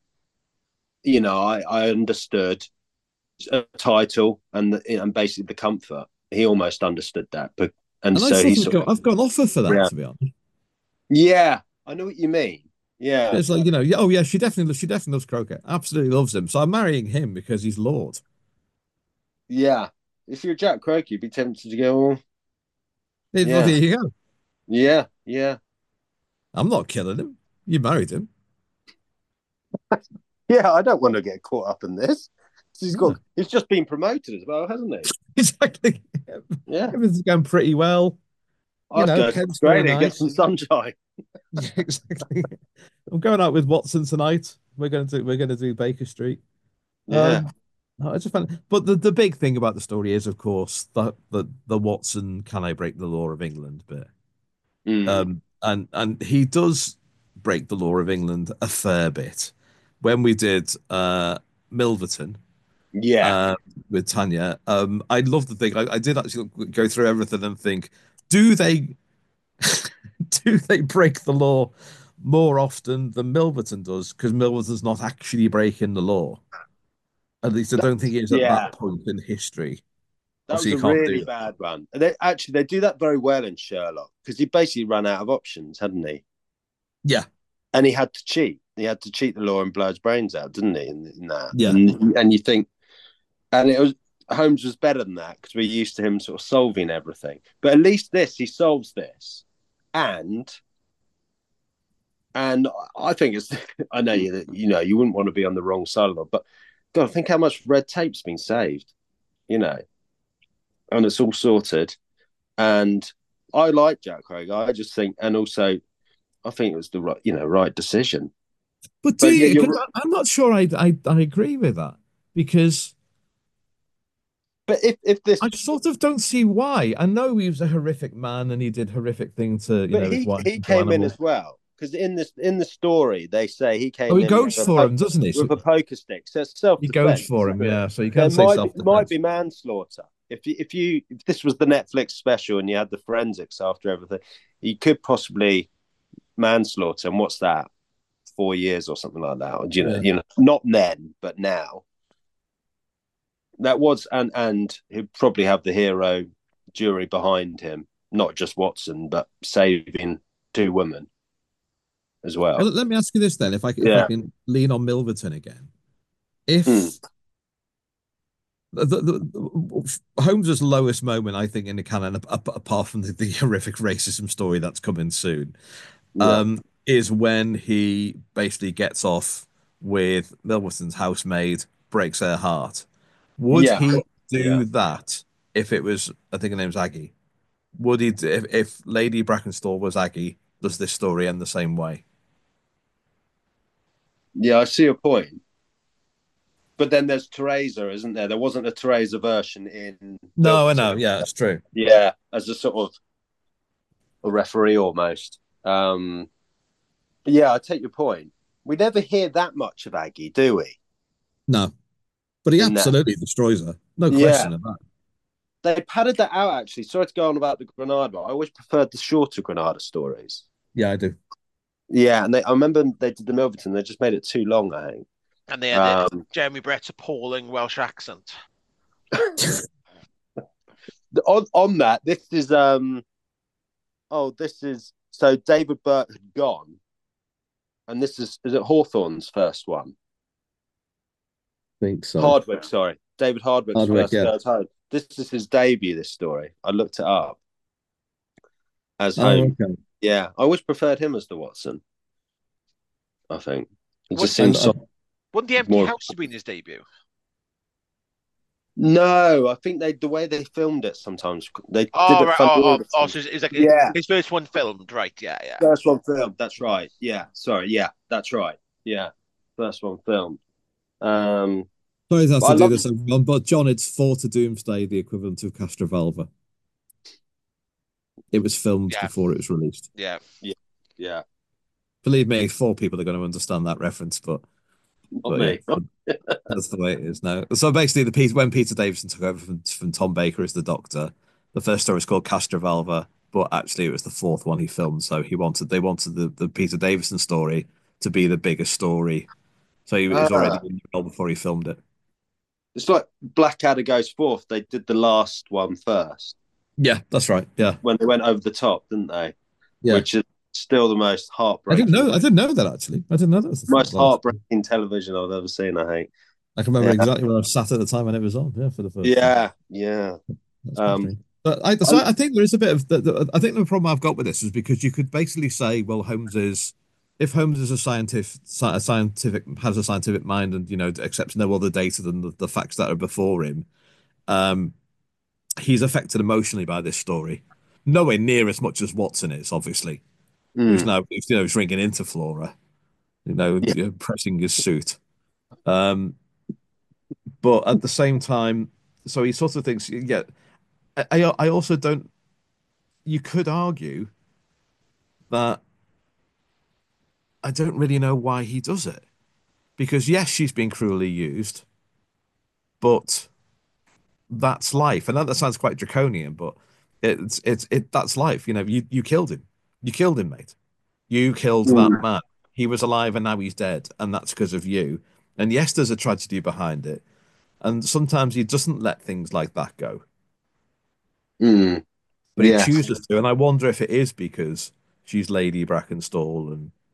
I understood a title and basically the comfort. He almost understood that, but and And I so sort he of sort of got I've got an offer for that, yeah to be honest. yeah. I know what you mean. Yeah It's like, yeah, oh yeah, she definitely loves Croker. Absolutely loves him. So I'm marrying him because he's Lord. yeah. If you're Jack Croker, you'd be tempted to go, well, Well, there yeah, you go. yeah, yeah. I'm not killing him. You married him. Yeah, I don't want to get caught up in this. Yeah. He's just been promoted as well, hasn't he? Exactly. Yeah. Everything's going pretty well. I was going to Kent's very Australia, get nice. some sunshine. Yeah, exactly. I'm going out with Watson tonight. We're going to do Baker Street. Yeah. Um, no, it's just fun. But the big thing about the story is, of course, the Watson can I break the law of England bit. Mm. And he does break the law of England a fair bit. When we did Milverton Yeah. uh, with Tanya, I love the thing. I did actually go through everything and think, do they do they break the law more often than Milverton does? Because Milverton's not actually breaking the law. At least I don't think it is at Yeah. that point in history. That Obviously, was you a can't really do that. bad one. And they do that very well in Sherlock because he basically ran out of options, hadn't he? Yeah, And he had to cheat. He had to cheat the law and blow his brains out, didn't he? In that, yeah. and you think, and it was Holmes was better than that because we're used to him sort of solving everything. But at least he solves this, and I think it's. I know you wouldn't want to be on the wrong side of it, but God, think how much red tape's been saved, you know, and it's all sorted. And I like Jack Craig. I just think, and also, I think it was the right decision. But do But yeah, you? you're. 'Cause I'm not sure I agree with that because But if this, I sort of don't see why. I know he was a horrific man and he did horrific things to, but his he wife he and to came in animals. as well because in the story they say he Oh, came he in goes for him, doesn't he? So with a poker stick, so it's self he goes defense. for him, yeah. So you There can say might self-defense. be manslaughter if this was the Netflix special and you had the forensics after everything, you could possibly manslaughter. And what's that? 4 years or something like that. Or, Yeah. not then, but now. That was and he'd probably have the hero jury behind him, not just Watson, but saving two women as well. Let me ask you this then, if I Yeah. can lean on Milverton again. Hmm. If Holmes's lowest moment, I think, in the canon, apart from the horrific racism story that's coming soon, Yeah. is when he basically gets off with Milverton's housemaid, breaks her heart. Would Yeah. he Yeah. do that if it was, I think her name's Aggie? Would he, if Lady Brackenstall was Aggie, does this story end the same way? Yeah, I see your point. But then there's Teresa, isn't there? There wasn't a Teresa version in No, I Milverton. know. Yeah, it's true. Yeah, as a sort of a referee almost. Yeah, I take your point. We never hear that much of Aggie, do we? No, but he In that. absolutely destroys her. No Yeah. question of that. They padded that out, actually. Sorry to go on about the Granada, but I always preferred the shorter Granada stories. Yeah, I do. Yeah, and I remember they did the Milverton. They just made it too long, I think. And they had Jeremy Brett's appalling Welsh accent. On that, this is so David Burt had gone, and this is it Hawthorne's first one? I think so. Hardwick, sorry, David Hardwick's first yeah. Girls Home. This is his debut. This story, I looked it up as Home. Okay. Yeah, I always preferred him as the Watson. I think it just Wouldn't seems the Empty House have been his debut? No, I think the way they filmed it sometimes they did it so it's like his first one filmed, right? Yeah. First one filmed. That's right. Yeah, sorry. Yeah, that's right. Yeah, first one filmed. Sorry to have to do this, everyone, but John, it's 4 to Doomsday, the equivalent of Castrovalva. It was filmed before it was released. Yeah. Believe me, 4 people are going to understand that reference, but me. Yeah, that's the way it is now. So basically, when Peter Davison took over from Tom Baker as the Doctor, the first story was called Castrovalva, but actually it was the 4th one he filmed. So they wanted the Peter Davison story to be the biggest story. So he was already in the role before he filmed it. It's like Blackadder Goes Forth. They did the last one first. Yeah, that's right. Yeah, when they went over the top, didn't they? Yeah, which is still the most heartbreaking. I didn't know that actually. I didn't know that was the most heartbreaking television I've ever seen. I think. I can remember exactly where I sat at the time when it was on. Yeah, for the first. Yeah. But I think there is a bit of I think the problem I've got with this is because you could basically say, well, Holmes is if Holmes is a scientific has a scientific mind and accepts no other data than the facts that are before him, um, he's affected emotionally by this story. Nowhere near as much as Watson is, obviously. Who's Mm. now who's ringing into Flora, Yeah. pressing his suit. Um, but at the same time, so he sort of thinks, yeah. I also don't. You could argue that I don't really know why he does it because yes, she's been cruelly used, but that's life. And that sounds quite draconian, but that's life. You killed him. You killed him, mate. You killed that Mm. man. He was alive and now he's dead, and that's because of you. And yes, there's a tragedy behind it. And sometimes he doesn't let things like that go, Mm. but he Yeah. chooses to. And I wonder if it is because she's Lady Brackenstall,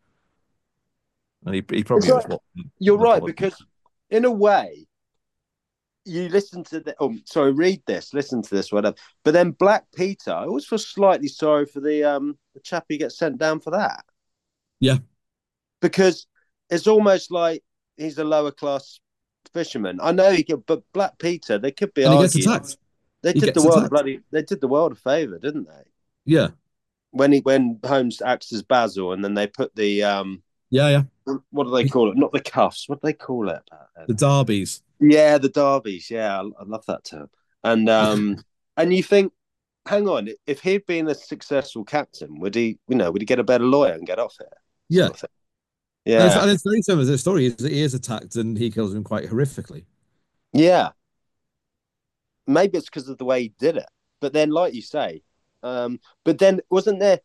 and he It's probably like, owes what you're an right, apology. because in a way, you listen to the read this, listen to this, whatever. But then Black Peter, I always feel slightly sorry for the chap who gets sent down for that. Yeah, Because it's almost like he's a lower class fisherman. I know he could, but Black Peter, they could be and he gets arguing attacked. they He did the gets world a attacked. bloody they did the world a favour, didn't they? Yeah, When Holmes acts as Basil, and then they put yeah, yeah. what do they call it? Not the cuffs. What do they call it? The Darbies. Yeah, the derbies. Yeah, I love that term. And Yeah, and you think, hang on, if he'd been a successful captain, would he get a better lawyer and get off here? yeah. Sort of thing. And Yeah, it's very similar to the story. Is that he is attacked and he kills him quite horrifically. yeah. Maybe it's because of the way he did it. But then, like you say, but then wasn't there?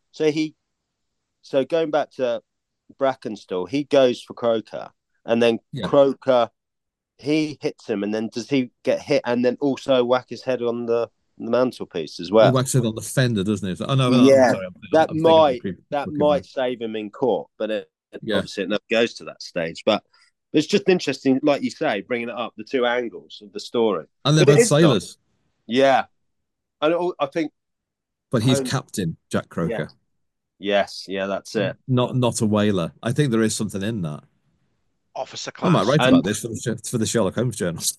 So going back to Brackenstall, he goes for Croker, and then Yeah. Croker he hits him, and then does he get hit and then also whack his head on the mantelpiece as He well? whacks it on the fender, doesn't he? Oh no, I'm Yeah, sorry. that I'm thinking of the might creepy that looking might man. save him in court, but Yeah. obviously it never goes to that stage. But it's just interesting, like you say, bringing it up the two angles of the story. And they're But it both is nice. sailors, Yeah, and I think but he's Holmes. Captain Jack Yeah, Croker, yes, yeah, that's it. not a whaler. I think there is something in that. Officer I might class. write about And this for the Sherlock Holmes journals.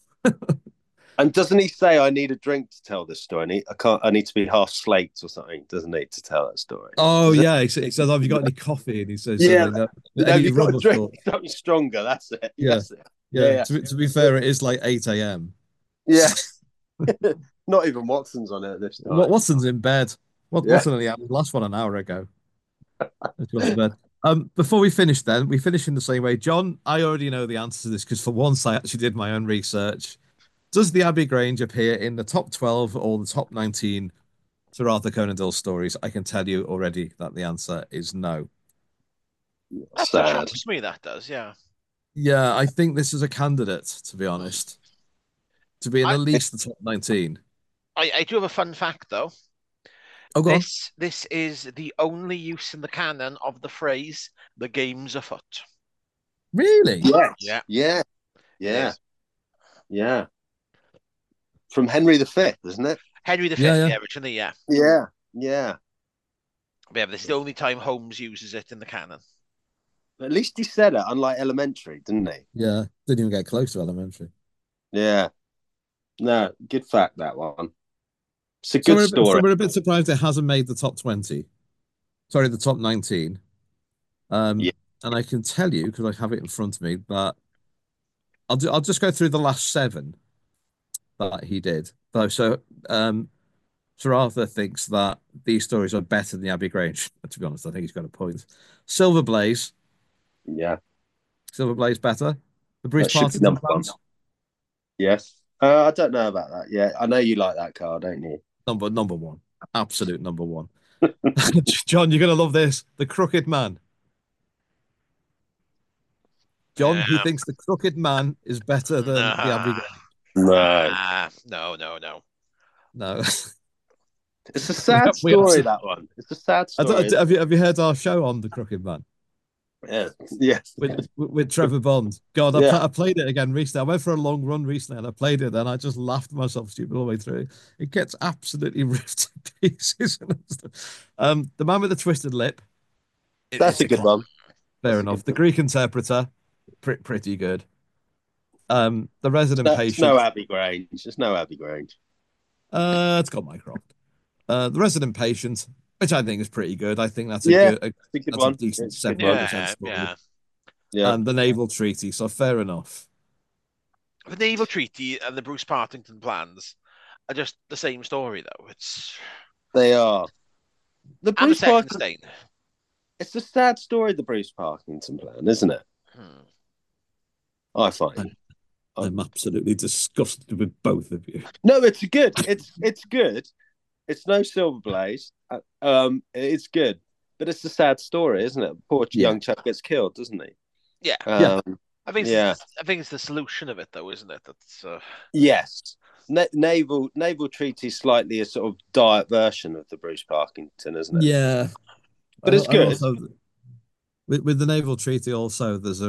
doesn't he say, "I need a drink to tell this story? I can't. I need to be half slaked or something." Doesn't he to tell that story? Oh Is it? yeah, he says, "Have you got any coffee?" And he says Yeah. something. Have Any you got rum a of drink? sort. Something stronger. That's it. Yeah, That's it. yeah. Yeah, To be fair, it is like 8 a.m. yeah. Yeah. Not even Watson's on it at this time. Watson's in bed. Yeah. Watson only had the last one an hour ago. He's gone to bed. Before we finish, then we finish in the same way. John, I already know the answer to this because for once I actually did my own research. Does the Abbey Grange appear in the top 12 or the top 19 Sir Arthur Conan Doyle stories? I can tell you already that the answer is no. That Sad. shocks me, that does, yeah. Yeah, I think this is a candidate, to be honest, to be in I, at least the top 19. I do have a fun fact though. Oh, go on. This is the only use in the canon of the phrase "the game's afoot." Really? Yes. Yeah, Yeah. it Yeah. is. Yeah. From Henry V, isn't it? Henry V, Yeah, yeah. yeah, originally, yeah. Yeah. Yeah. But yeah, this is the only time Holmes uses it in the canon. At least he said it, unlike Elementary, didn't he? Yeah, didn't even get close to elementary. Yeah. No, good fact, that one. It's a So good story. we're a bit surprised it hasn't made the top 20. Sorry, the top 19. Yeah. And I can tell you because I have it in front of me that I'll just go through the last 7 that he did. So, Sir Arthur thinks that these stories are better than the Abbey Grange. To be honest, I think he's got a point. Silver Blaze, Yeah. Silver Blaze better. The Bruce That should be Partington number one. plans, Yes. I don't know about that. Yeah. I know you like that car, don't you? number one, absolute number one. John, you're gonna love this. The Crooked Man. John, he Yeah. thinks the Crooked Man is better than the Abbey Nah, Grange. No. no. No, It's a sad we have story, to. that one. It's a sad I story. don't, have you heard our show on the Crooked Man Yeah. Yes. with Trevor Bond? God, Yeah. I played it again recently. I went for a long run recently and I played it and I just laughed myself stupid all the way through. It gets absolutely ripped to pieces. The Man with the Twisted Lip. That's a good one. Fair That's a enough. good The one. Greek Interpreter, pretty good. The Resident It's no Patient, Abbey Grange. It's no Abbey Grange. it's got Mycroft. The Resident Patient, which I think is pretty good. I think Yeah, it's a good that's a one. decent It's a good one. 70% Yeah, story. yeah. Yeah. And the Naval Treaty, so fair enough. The Naval Treaty and the Bruce Partington plans are just the same story, though. They are. The And the Bruce Second Parkinson. Stain. It's a sad story, the Bruce Parkinson plan, isn't it? Hmm. I find. I'm absolutely disgusted with both of you. No, it's good. It's good. It's no Silver Blaze. It's good, but it's a sad story, isn't it? Poor young chap gets killed, doesn't he? Yeah. I think Yeah. it's the solution of it, though, isn't it? That's Yes. Naval Treaty is slightly a sort of diet version of the Bruce Parkinson, isn't it? Yeah, But it's good. Also, with the Naval Treaty, also there's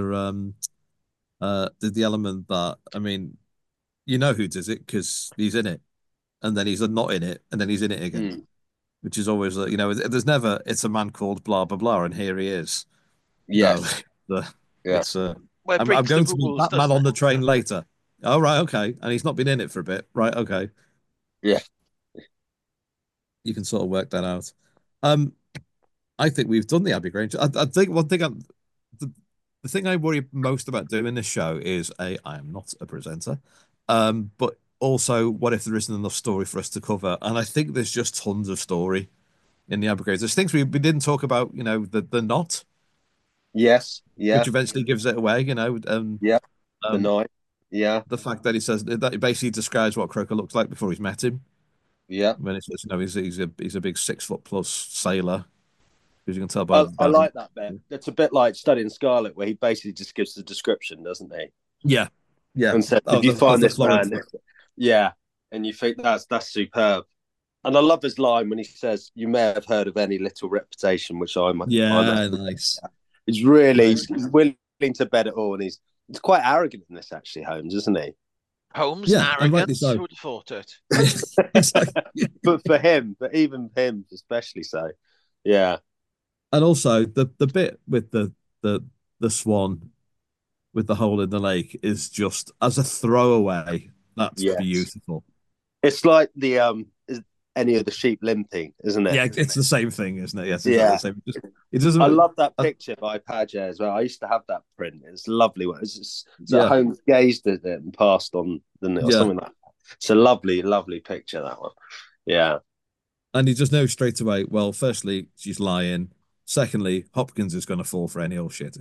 the element that, I mean, you know who does it because he's in it, and then he's not in it, and then he's in it again, which is always there's never it's a man called blah blah blah, and here he is. Yes. No, Yeah. it's well, I'm going to meet that man on the train later. Oh, right, okay, and he's not been in it for a bit, right? Okay, Yeah. you can sort of work that out. I think we've done the Abbey Grange. I think one thing the thing I worry most about doing this show is I am not a presenter, but also what if there isn't enough story for us to cover? And I think there's just tons of story in the Abbey Grange. There's things we didn't talk about, the knot. Yes. Yeah. Which eventually gives it away, Yeah. The night. Yeah. The fact that he says that he basically describes what Croker looks like before he's met him. Yeah. When it says, he's a big 6 foot+ sailor. Because you can tell by I like that bit. It's a bit like Studying Scarlet, where he basically just gives the description, doesn't he? Yeah. And said, if you find this man, yeah, and you think that's superb. And I love his line when he says, "You may have heard of any little reputation, which I might." Yeah, nice. He's really willing to bet it all, and he's quite arrogant in this, actually, Holmes, isn't he? Holmes, arrogant. So. Who would have thought it? Exactly. But for him, but even him especially so. Yeah. And also the bit with the swan with the hole in the lake is just as a throwaway. That's beautiful. It's like the any of the sheep limping, isn't it? Yeah, it's the same thing, isn't it? Yes, yeah. The same. It doesn't. I love that picture by Paget as well. I used to have that print. It's a lovely one. It's Holmes gazed at it and passed on, didn't it, or something like that. It's a lovely, lovely picture, that one. Yeah. And he just knows straight away. Well, firstly, she's lying. Secondly, Hopkins is going to fall for any old shit.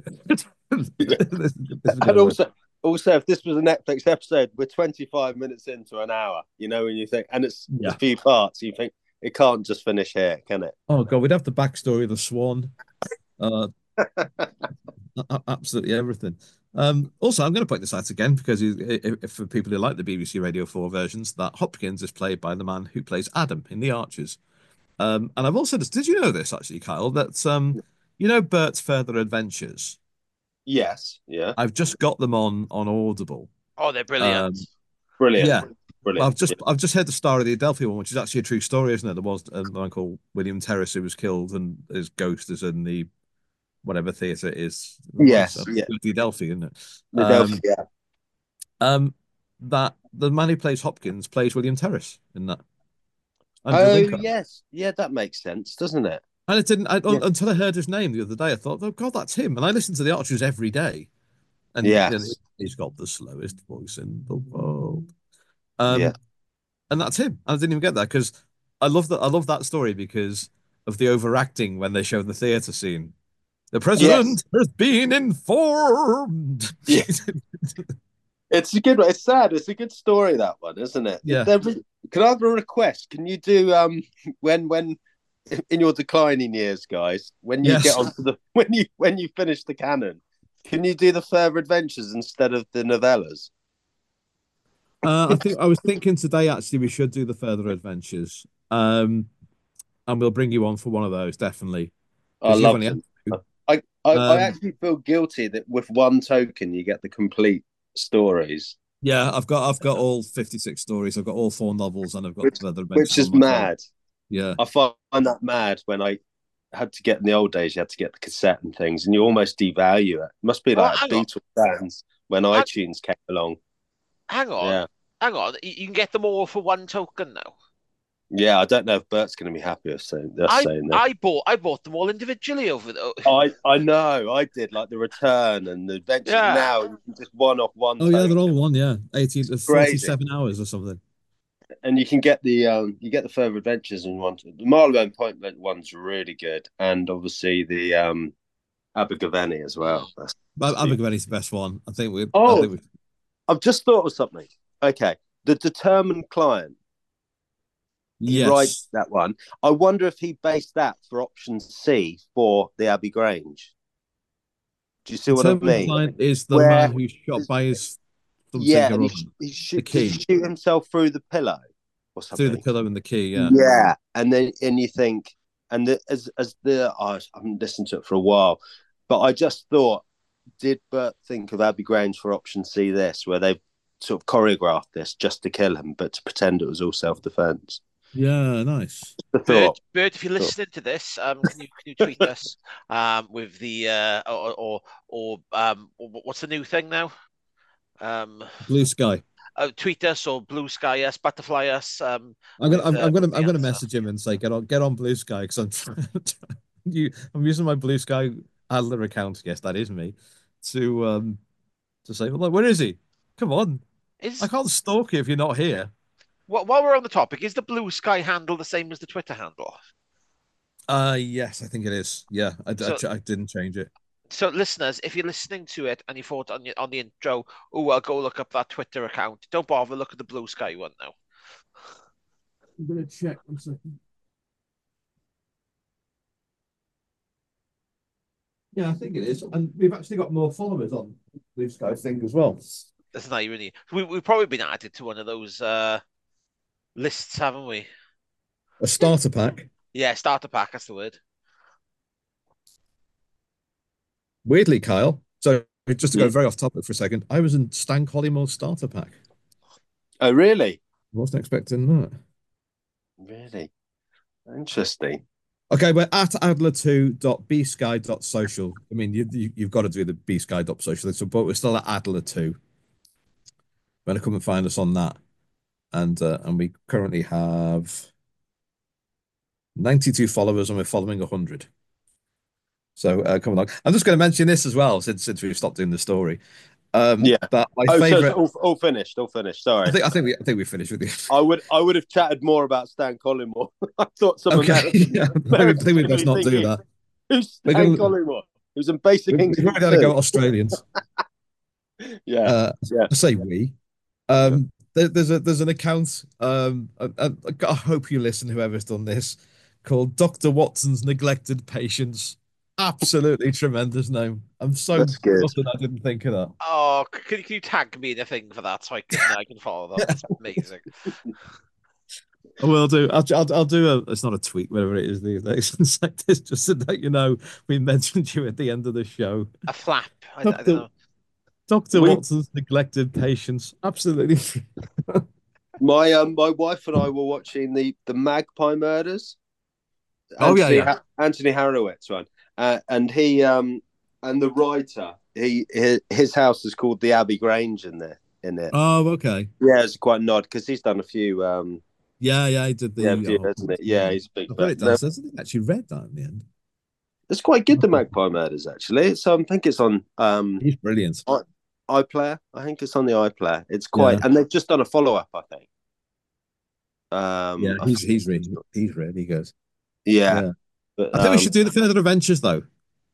And also, if this was a Netflix episode, we're 25 minutes into an hour, when you think, and it's a few parts, you think it can't just finish here, can it? Oh, God, we'd have the backstory of the swan. Absolutely everything. Also, I'm going to point this out again because if for people who like the BBC Radio 4 versions, that Hopkins is played by the man who plays Adam in The Archers. And I've also did you know this actually, Kyle? That Bert's Further Adventures. Yes, yeah. I've just got them on Audible. Oh, they're brilliant. Brilliant. Yeah. Brilliant. I've just heard the Star of the Adelphi one, which is actually a true story, isn't it? There was a man called William Terrace who was killed, and his ghost is in the whatever theatre it is. Yes, the Adelphi, isn't it? The Adelphi, yeah. That the man who plays Hopkins plays William Terrace in that. Yes, yeah, that makes sense, doesn't it? And it didn't until I heard his name the other day. I thought, oh God, that's him. And I listen to the Archers every day, and he's got the slowest voice in the world. And that's him. And I didn't even get that because I love that story because of the overacting when they show the theatre scene. The president has been informed. Yeah. It's a good one. It's sad. It's a good story, that one, isn't it? Yeah. Can I have a request? Can you do when in your declining years, guys, when you get onto the when you finish the canon, can you do the Further Adventures instead of the novellas? I was thinking today actually we should do the Further Adventures. And we'll bring you on for one of those, definitely. I love them. I actually feel guilty that with one token you get the complete stories. Yeah, I've got all 56 stories. I've got all 4 novels, and I've got Further Adventures, which is mad. Yeah, I find that mad when I had to get in the old days. You had to get the cassette and things, and you almost devalue it. It must be Oh, like Beatles fans when iTunes came along. hang on, Yeah, hang on. You can get them all for one token now. yeah. I don't know if Bert's going to be happy with saying that. I bought them all individually over the. I know. I did like the return and the adventure. Yeah. Now you can just one off one. Oh yeah, token. they're all one. Yeah, 18 to Crazy. 47 hours or something. And you can get the further adventures in one. The Marylebone Point one's really good, and obviously the Abergavenny as well. Abergavenny's the best one. I think we. I've just thought of something. Okay, the determined client. He writes that one. I wonder if he based that for option C for the Abbey Grange. Do you see what I mean? Client is the man who's shot by his. Yeah, and he shoot himself through the pillow or something. Through the pillow and the key, yeah. Yeah, and you think, and I haven't listened to it for a while, but I just thought, did Bert think of Abbey Grange for option C this, where they've sort of choreographed this just to kill him, but to pretend it was all self-defense? Yeah, nice. Bert, if you're listening to this, can you tweet us with the or what's the new thing now? Blue Sky. Tweet us or Blue Sky us, Butterfly us. I'm gonna message him and say get on Blue Sky because I'm using my Blue Sky Adler account. Yes, that is me. To say, well, where is he? Come on, I can't stalk you if you're not here. While we're on the topic, is the Blue Sky handle the same as the Twitter handle? Yes, I think it is. Yeah, I didn't change it. So, listeners, if you're listening to it and you thought on the intro, oh, I'll go look up that Twitter account, don't bother. Look at the Blue Sky one now. I'm gonna check 1 second. Yeah, I think it is, and we've actually got more followers on Blue Sky thing as well. That's not really. We've probably been added to one of those lists, haven't we? A starter pack. Yeah, starter pack. That's the word. Weirdly, Kyle, so just to go very off topic for a second, I was in Stan Collymore starter pack. Oh, really? I wasn't expecting that. Really? Interesting. Okay, we're at adler2.bsky.social. I mean, you've got to do the bsky.social, but we're still at Adler2. Better come and find us on that. And we currently have 92 followers and we're following 100. So come along. I'm just going to mention this as well, since we've stopped doing the story. But my favorite. So all finished. Sorry. I think we finished with you. I would have chatted more about Stan Collymore. I thought some American. I think we best not do that. Who's Stan Collymore? He was in Basic English. We're going to go Australians. Yeah. I say we. There's an account. I hope you listen. Whoever's done this, called Dr. Watson's Neglected Patients. Absolutely tremendous name. I'm so gutted I didn't think of that. Oh, can you tag me in a thing for that so I can follow that? That's amazing. I will do. I'll do it's not a tweet, whatever it is these days. It's like this, just so that you know we mentioned you at the end of the show. A flap. I don't know. Dr. Watson's Neglected Patients. Absolutely. My wife and I were watching the Magpie Murders. Anthony Horowitz one. And he and the writer, his house is called the Abbey Grange in it. Oh, okay. Yeah, it's quite nod because he's done a few. He did the. Isn't it? Yeah, he's big. I actually read that in the end. It's quite good, the Magpie Murders. Actually, I think it's on. He's brilliant. iPlayer. I think it's on the iPlayer. It's quite, and they've just done a follow up. I think. He's really good. Yeah. But, I think we should do the further adventures though.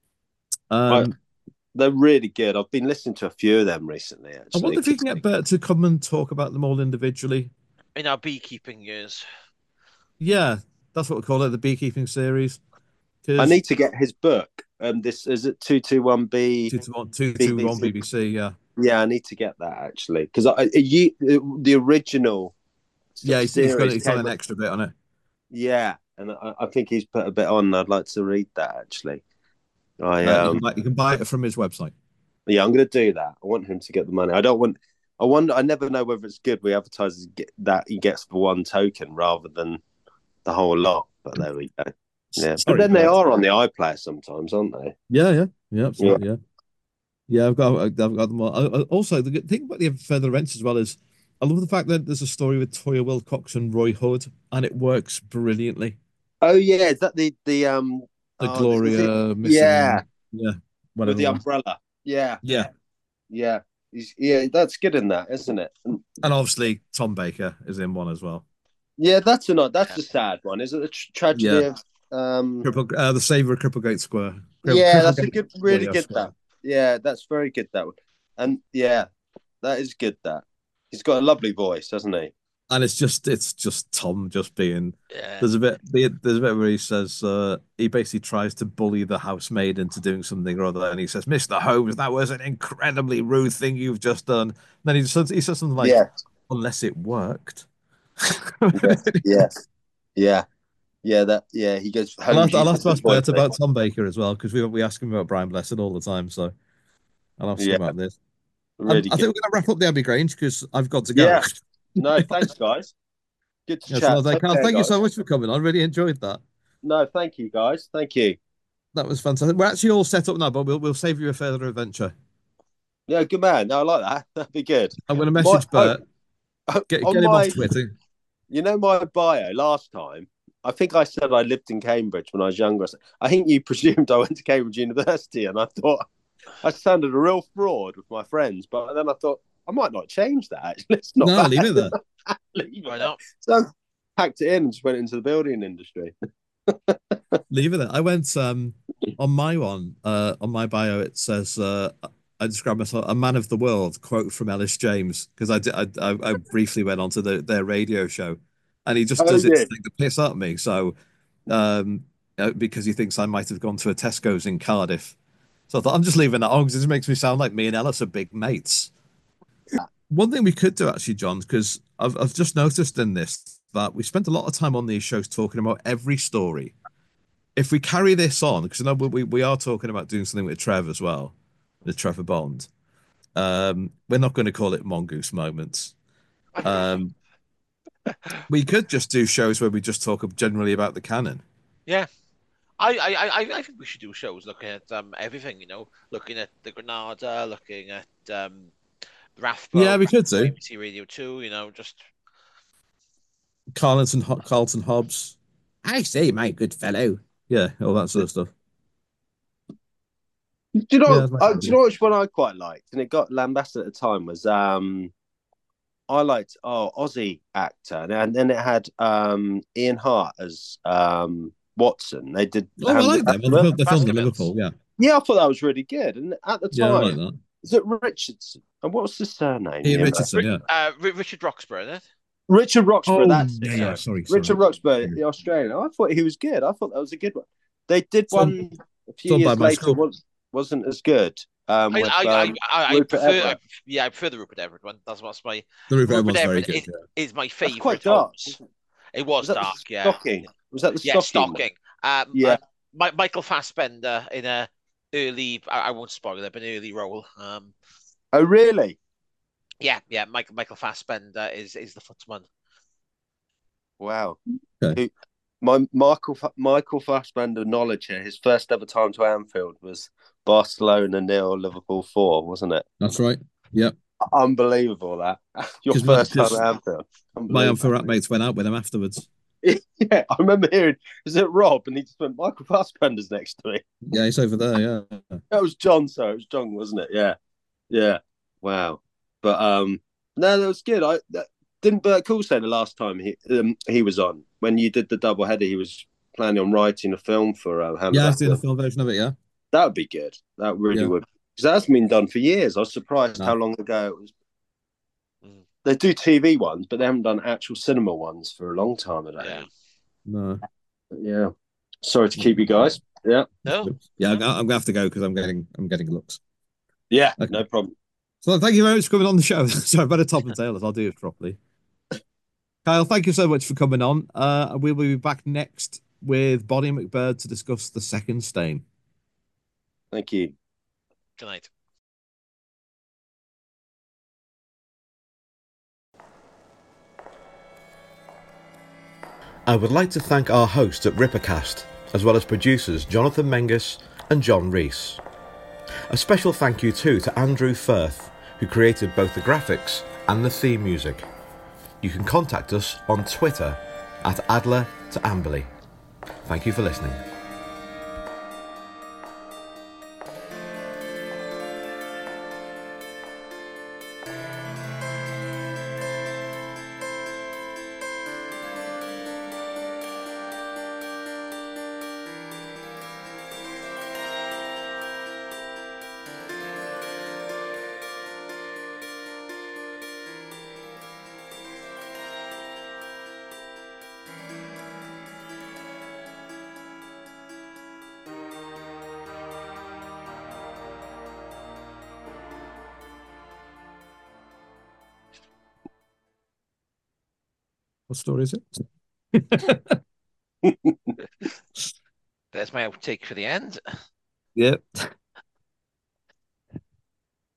They're really good. I've been listening to a few of them recently. Actually, I wonder if you can get Bert to come and talk about them all individually in our beekeeping years. Yeah, that's what we call it, the beekeeping series. I need to get his book. This is it 221B 221 BBC. Yeah, I need to get that actually because the original. Yeah, he's got an extra bit on it. Yeah, and I think he's put a bit on. I'd like to read that actually. You can buy it from his website. Yeah, I'm going to do that. I want him to get the money. I never know whether it's good. We advertise that he gets for one token rather than the whole lot. But there we go. Yeah, but Sorry, then they Brad. are on the iPlayer sometimes, aren't they? Yeah, absolutely, yeah. I've got them all. Also, the good thing about the Further Adventures as well is I love the fact that there's a story with Toya Wilcox and Roy Hood, and it works brilliantly. Oh yeah, is that The is it? Gloria Yeah, missing, yeah, with whatever the one. umbrella. Yeah, Yeah, yeah, yeah. That's good in that, isn't it? and obviously Tom Baker is in one as well. Yeah, that's a sad one. Is it the tragedy Yeah, of The Savior of Cripplegate Square. Yeah, that's a Cripplegate good, really good Square. that. Yeah, that's very good that one. And yeah, that is good that. He's got a lovely voice, hasn't he? And it's just Tom just being. Yeah. There's a bit where he says he basically tries to bully the housemaid into doing something or other, and he says, "Mr. Holmes, that was an incredibly rude thing you've just done." And then he says something like, Yeah, "Unless it worked." yes, yes, yeah, yeah. That yeah. He goes, I'll have Holmes, to, you I'll have to ask Bert disappoint me. about Tom Baker as well because we ask him about Brian Blessed all the time, so I'll ask him Yeah, about this. really I good. think we're going to wrap up the Abbey Grange because I've got to go. Yeah. No, thanks, guys. Good to Yeah, so chat. like, Take Carl, care, thank you so guys. much for coming. I really enjoyed that. No, thank you, guys. Thank you. That was fantastic. We're actually all set up now, but we'll save you a further adventure. Yeah, good man. No, I like that. That'd be good. I'm going to My message Bert. Get on him off my, Twitter. you know, my bio last time. I think I said I lived in Cambridge when I was younger. I think you presumed I went to Cambridge University, and I thought I sounded a real fraud with my friends. But then I thought I might not change that. Actually, it's not No, bad. leave it there. Leave Why it. not? So I packed it in and just went into the building industry. Leave it there. I went on my one on my bio. It says I describe myself a man of the world. Quote from Ellis James because I briefly went onto their radio show, and he just Oh does it to yeah, take the piss out of me. So because he thinks I might have gone to a Tesco's in Cardiff. So I thought I'm just leaving that on because it makes me sound like me and Ellis are big mates. One thing we could do actually, John, because I've just noticed in this that we spent a lot of time on these shows talking about every story. If we carry this on, because I know we are talking about doing something with Trev as well, with Trevor Bond. We're not going to call it Mongoose Moments. Um, we could just do shows where we just talk generally about the canon. Yeah. I think we should do shows looking at everything, looking at the Granada, looking at Yeah, Rathbone, we could do BBC Radio 2, just Carlton Hobbs. I say, my good fellow. Yeah, all that sort of stuff. Do you Yeah, know? that's my Do you idea. know which one I quite liked, and it got lambasted at the time was I liked Aussie actor, and then it had Ian Hart as Watson. They did. Oh, I like them. Well, they filmed in Baskervilles. Liverpool. Yeah, Yeah, I thought that was really good. And at the yeah, I like time, that. is it Richardson? And what's his surname? Ian You know? Richardson. Yeah. Richard Roxburgh, isn't it? Richard Roxburgh. Oh, That's yeah, it. yeah. Sorry. Richard Roxburgh, the Australian. I thought he was good. I thought that was a good one. They did Film, one a few filmed by years my later. school. Wasn't as good. With I Rupert prefer, Everett. I prefer the Rupert Everett one. That's what's my The Rupert Rupert one's very Everett good. Yeah. is my That's quite favourite dark. Holmes. It was Was that dark, the yeah. stocking? Was that the Yeah, stocking? Stocking. Yeah. Michael Fassbender in a early, I won't spoil it, but an early role. Oh, really? Yeah. Michael Fassbender is the footman. Wow. Okay. Who, my Michael Fassbender knowledge here. His first ever time to Anfield was Barcelona 0, Liverpool 4, wasn't it? That's right. Yep. Unbelievable that your 'Cause first time because at Anfield. my Unbelievable. Amphorate mates went out with him afterwards. Yeah, I remember hearing, is it Rob? And he just went, Michael Fassbender's next to me. Yeah, he's over there. Yeah. That was John, so it was John, wasn't it? Yeah. Yeah. Wow. But no, that was good. Didn't Bert Cool say the last time he was on when you did the double header, he was planning on writing a film for Yeah, I was doing a Hamlet. film version of it. Yeah. That would be good. That really Yeah. would. Because that hasn't been done for years. I was surprised No. how long ago it was. Mm. They do TV ones, but they haven't done actual cinema ones for a long time. I don't Yeah. think. No. Yeah. Sorry to keep you guys. Yeah. No. Yeah, I'm gonna have to go because I'm getting looks. Yeah. Okay. No problem. So thank you very much for coming on the show. Sorry, I better top and tail it. I'll do it properly. Kyle, thank you so much for coming on. We will be back next with Bonnie McBird to discuss The Second Stain. Thank you. Good night. I would like to thank our hosts at Rippercast, as well as producers Jonathan Mengus and John Rees. A special thank you too to Andrew Firth, who created both the graphics and the theme music. You can contact us on Twitter at Adler to Amberley. Thank you for listening. What story is it? There's my outtake for the end. Yep.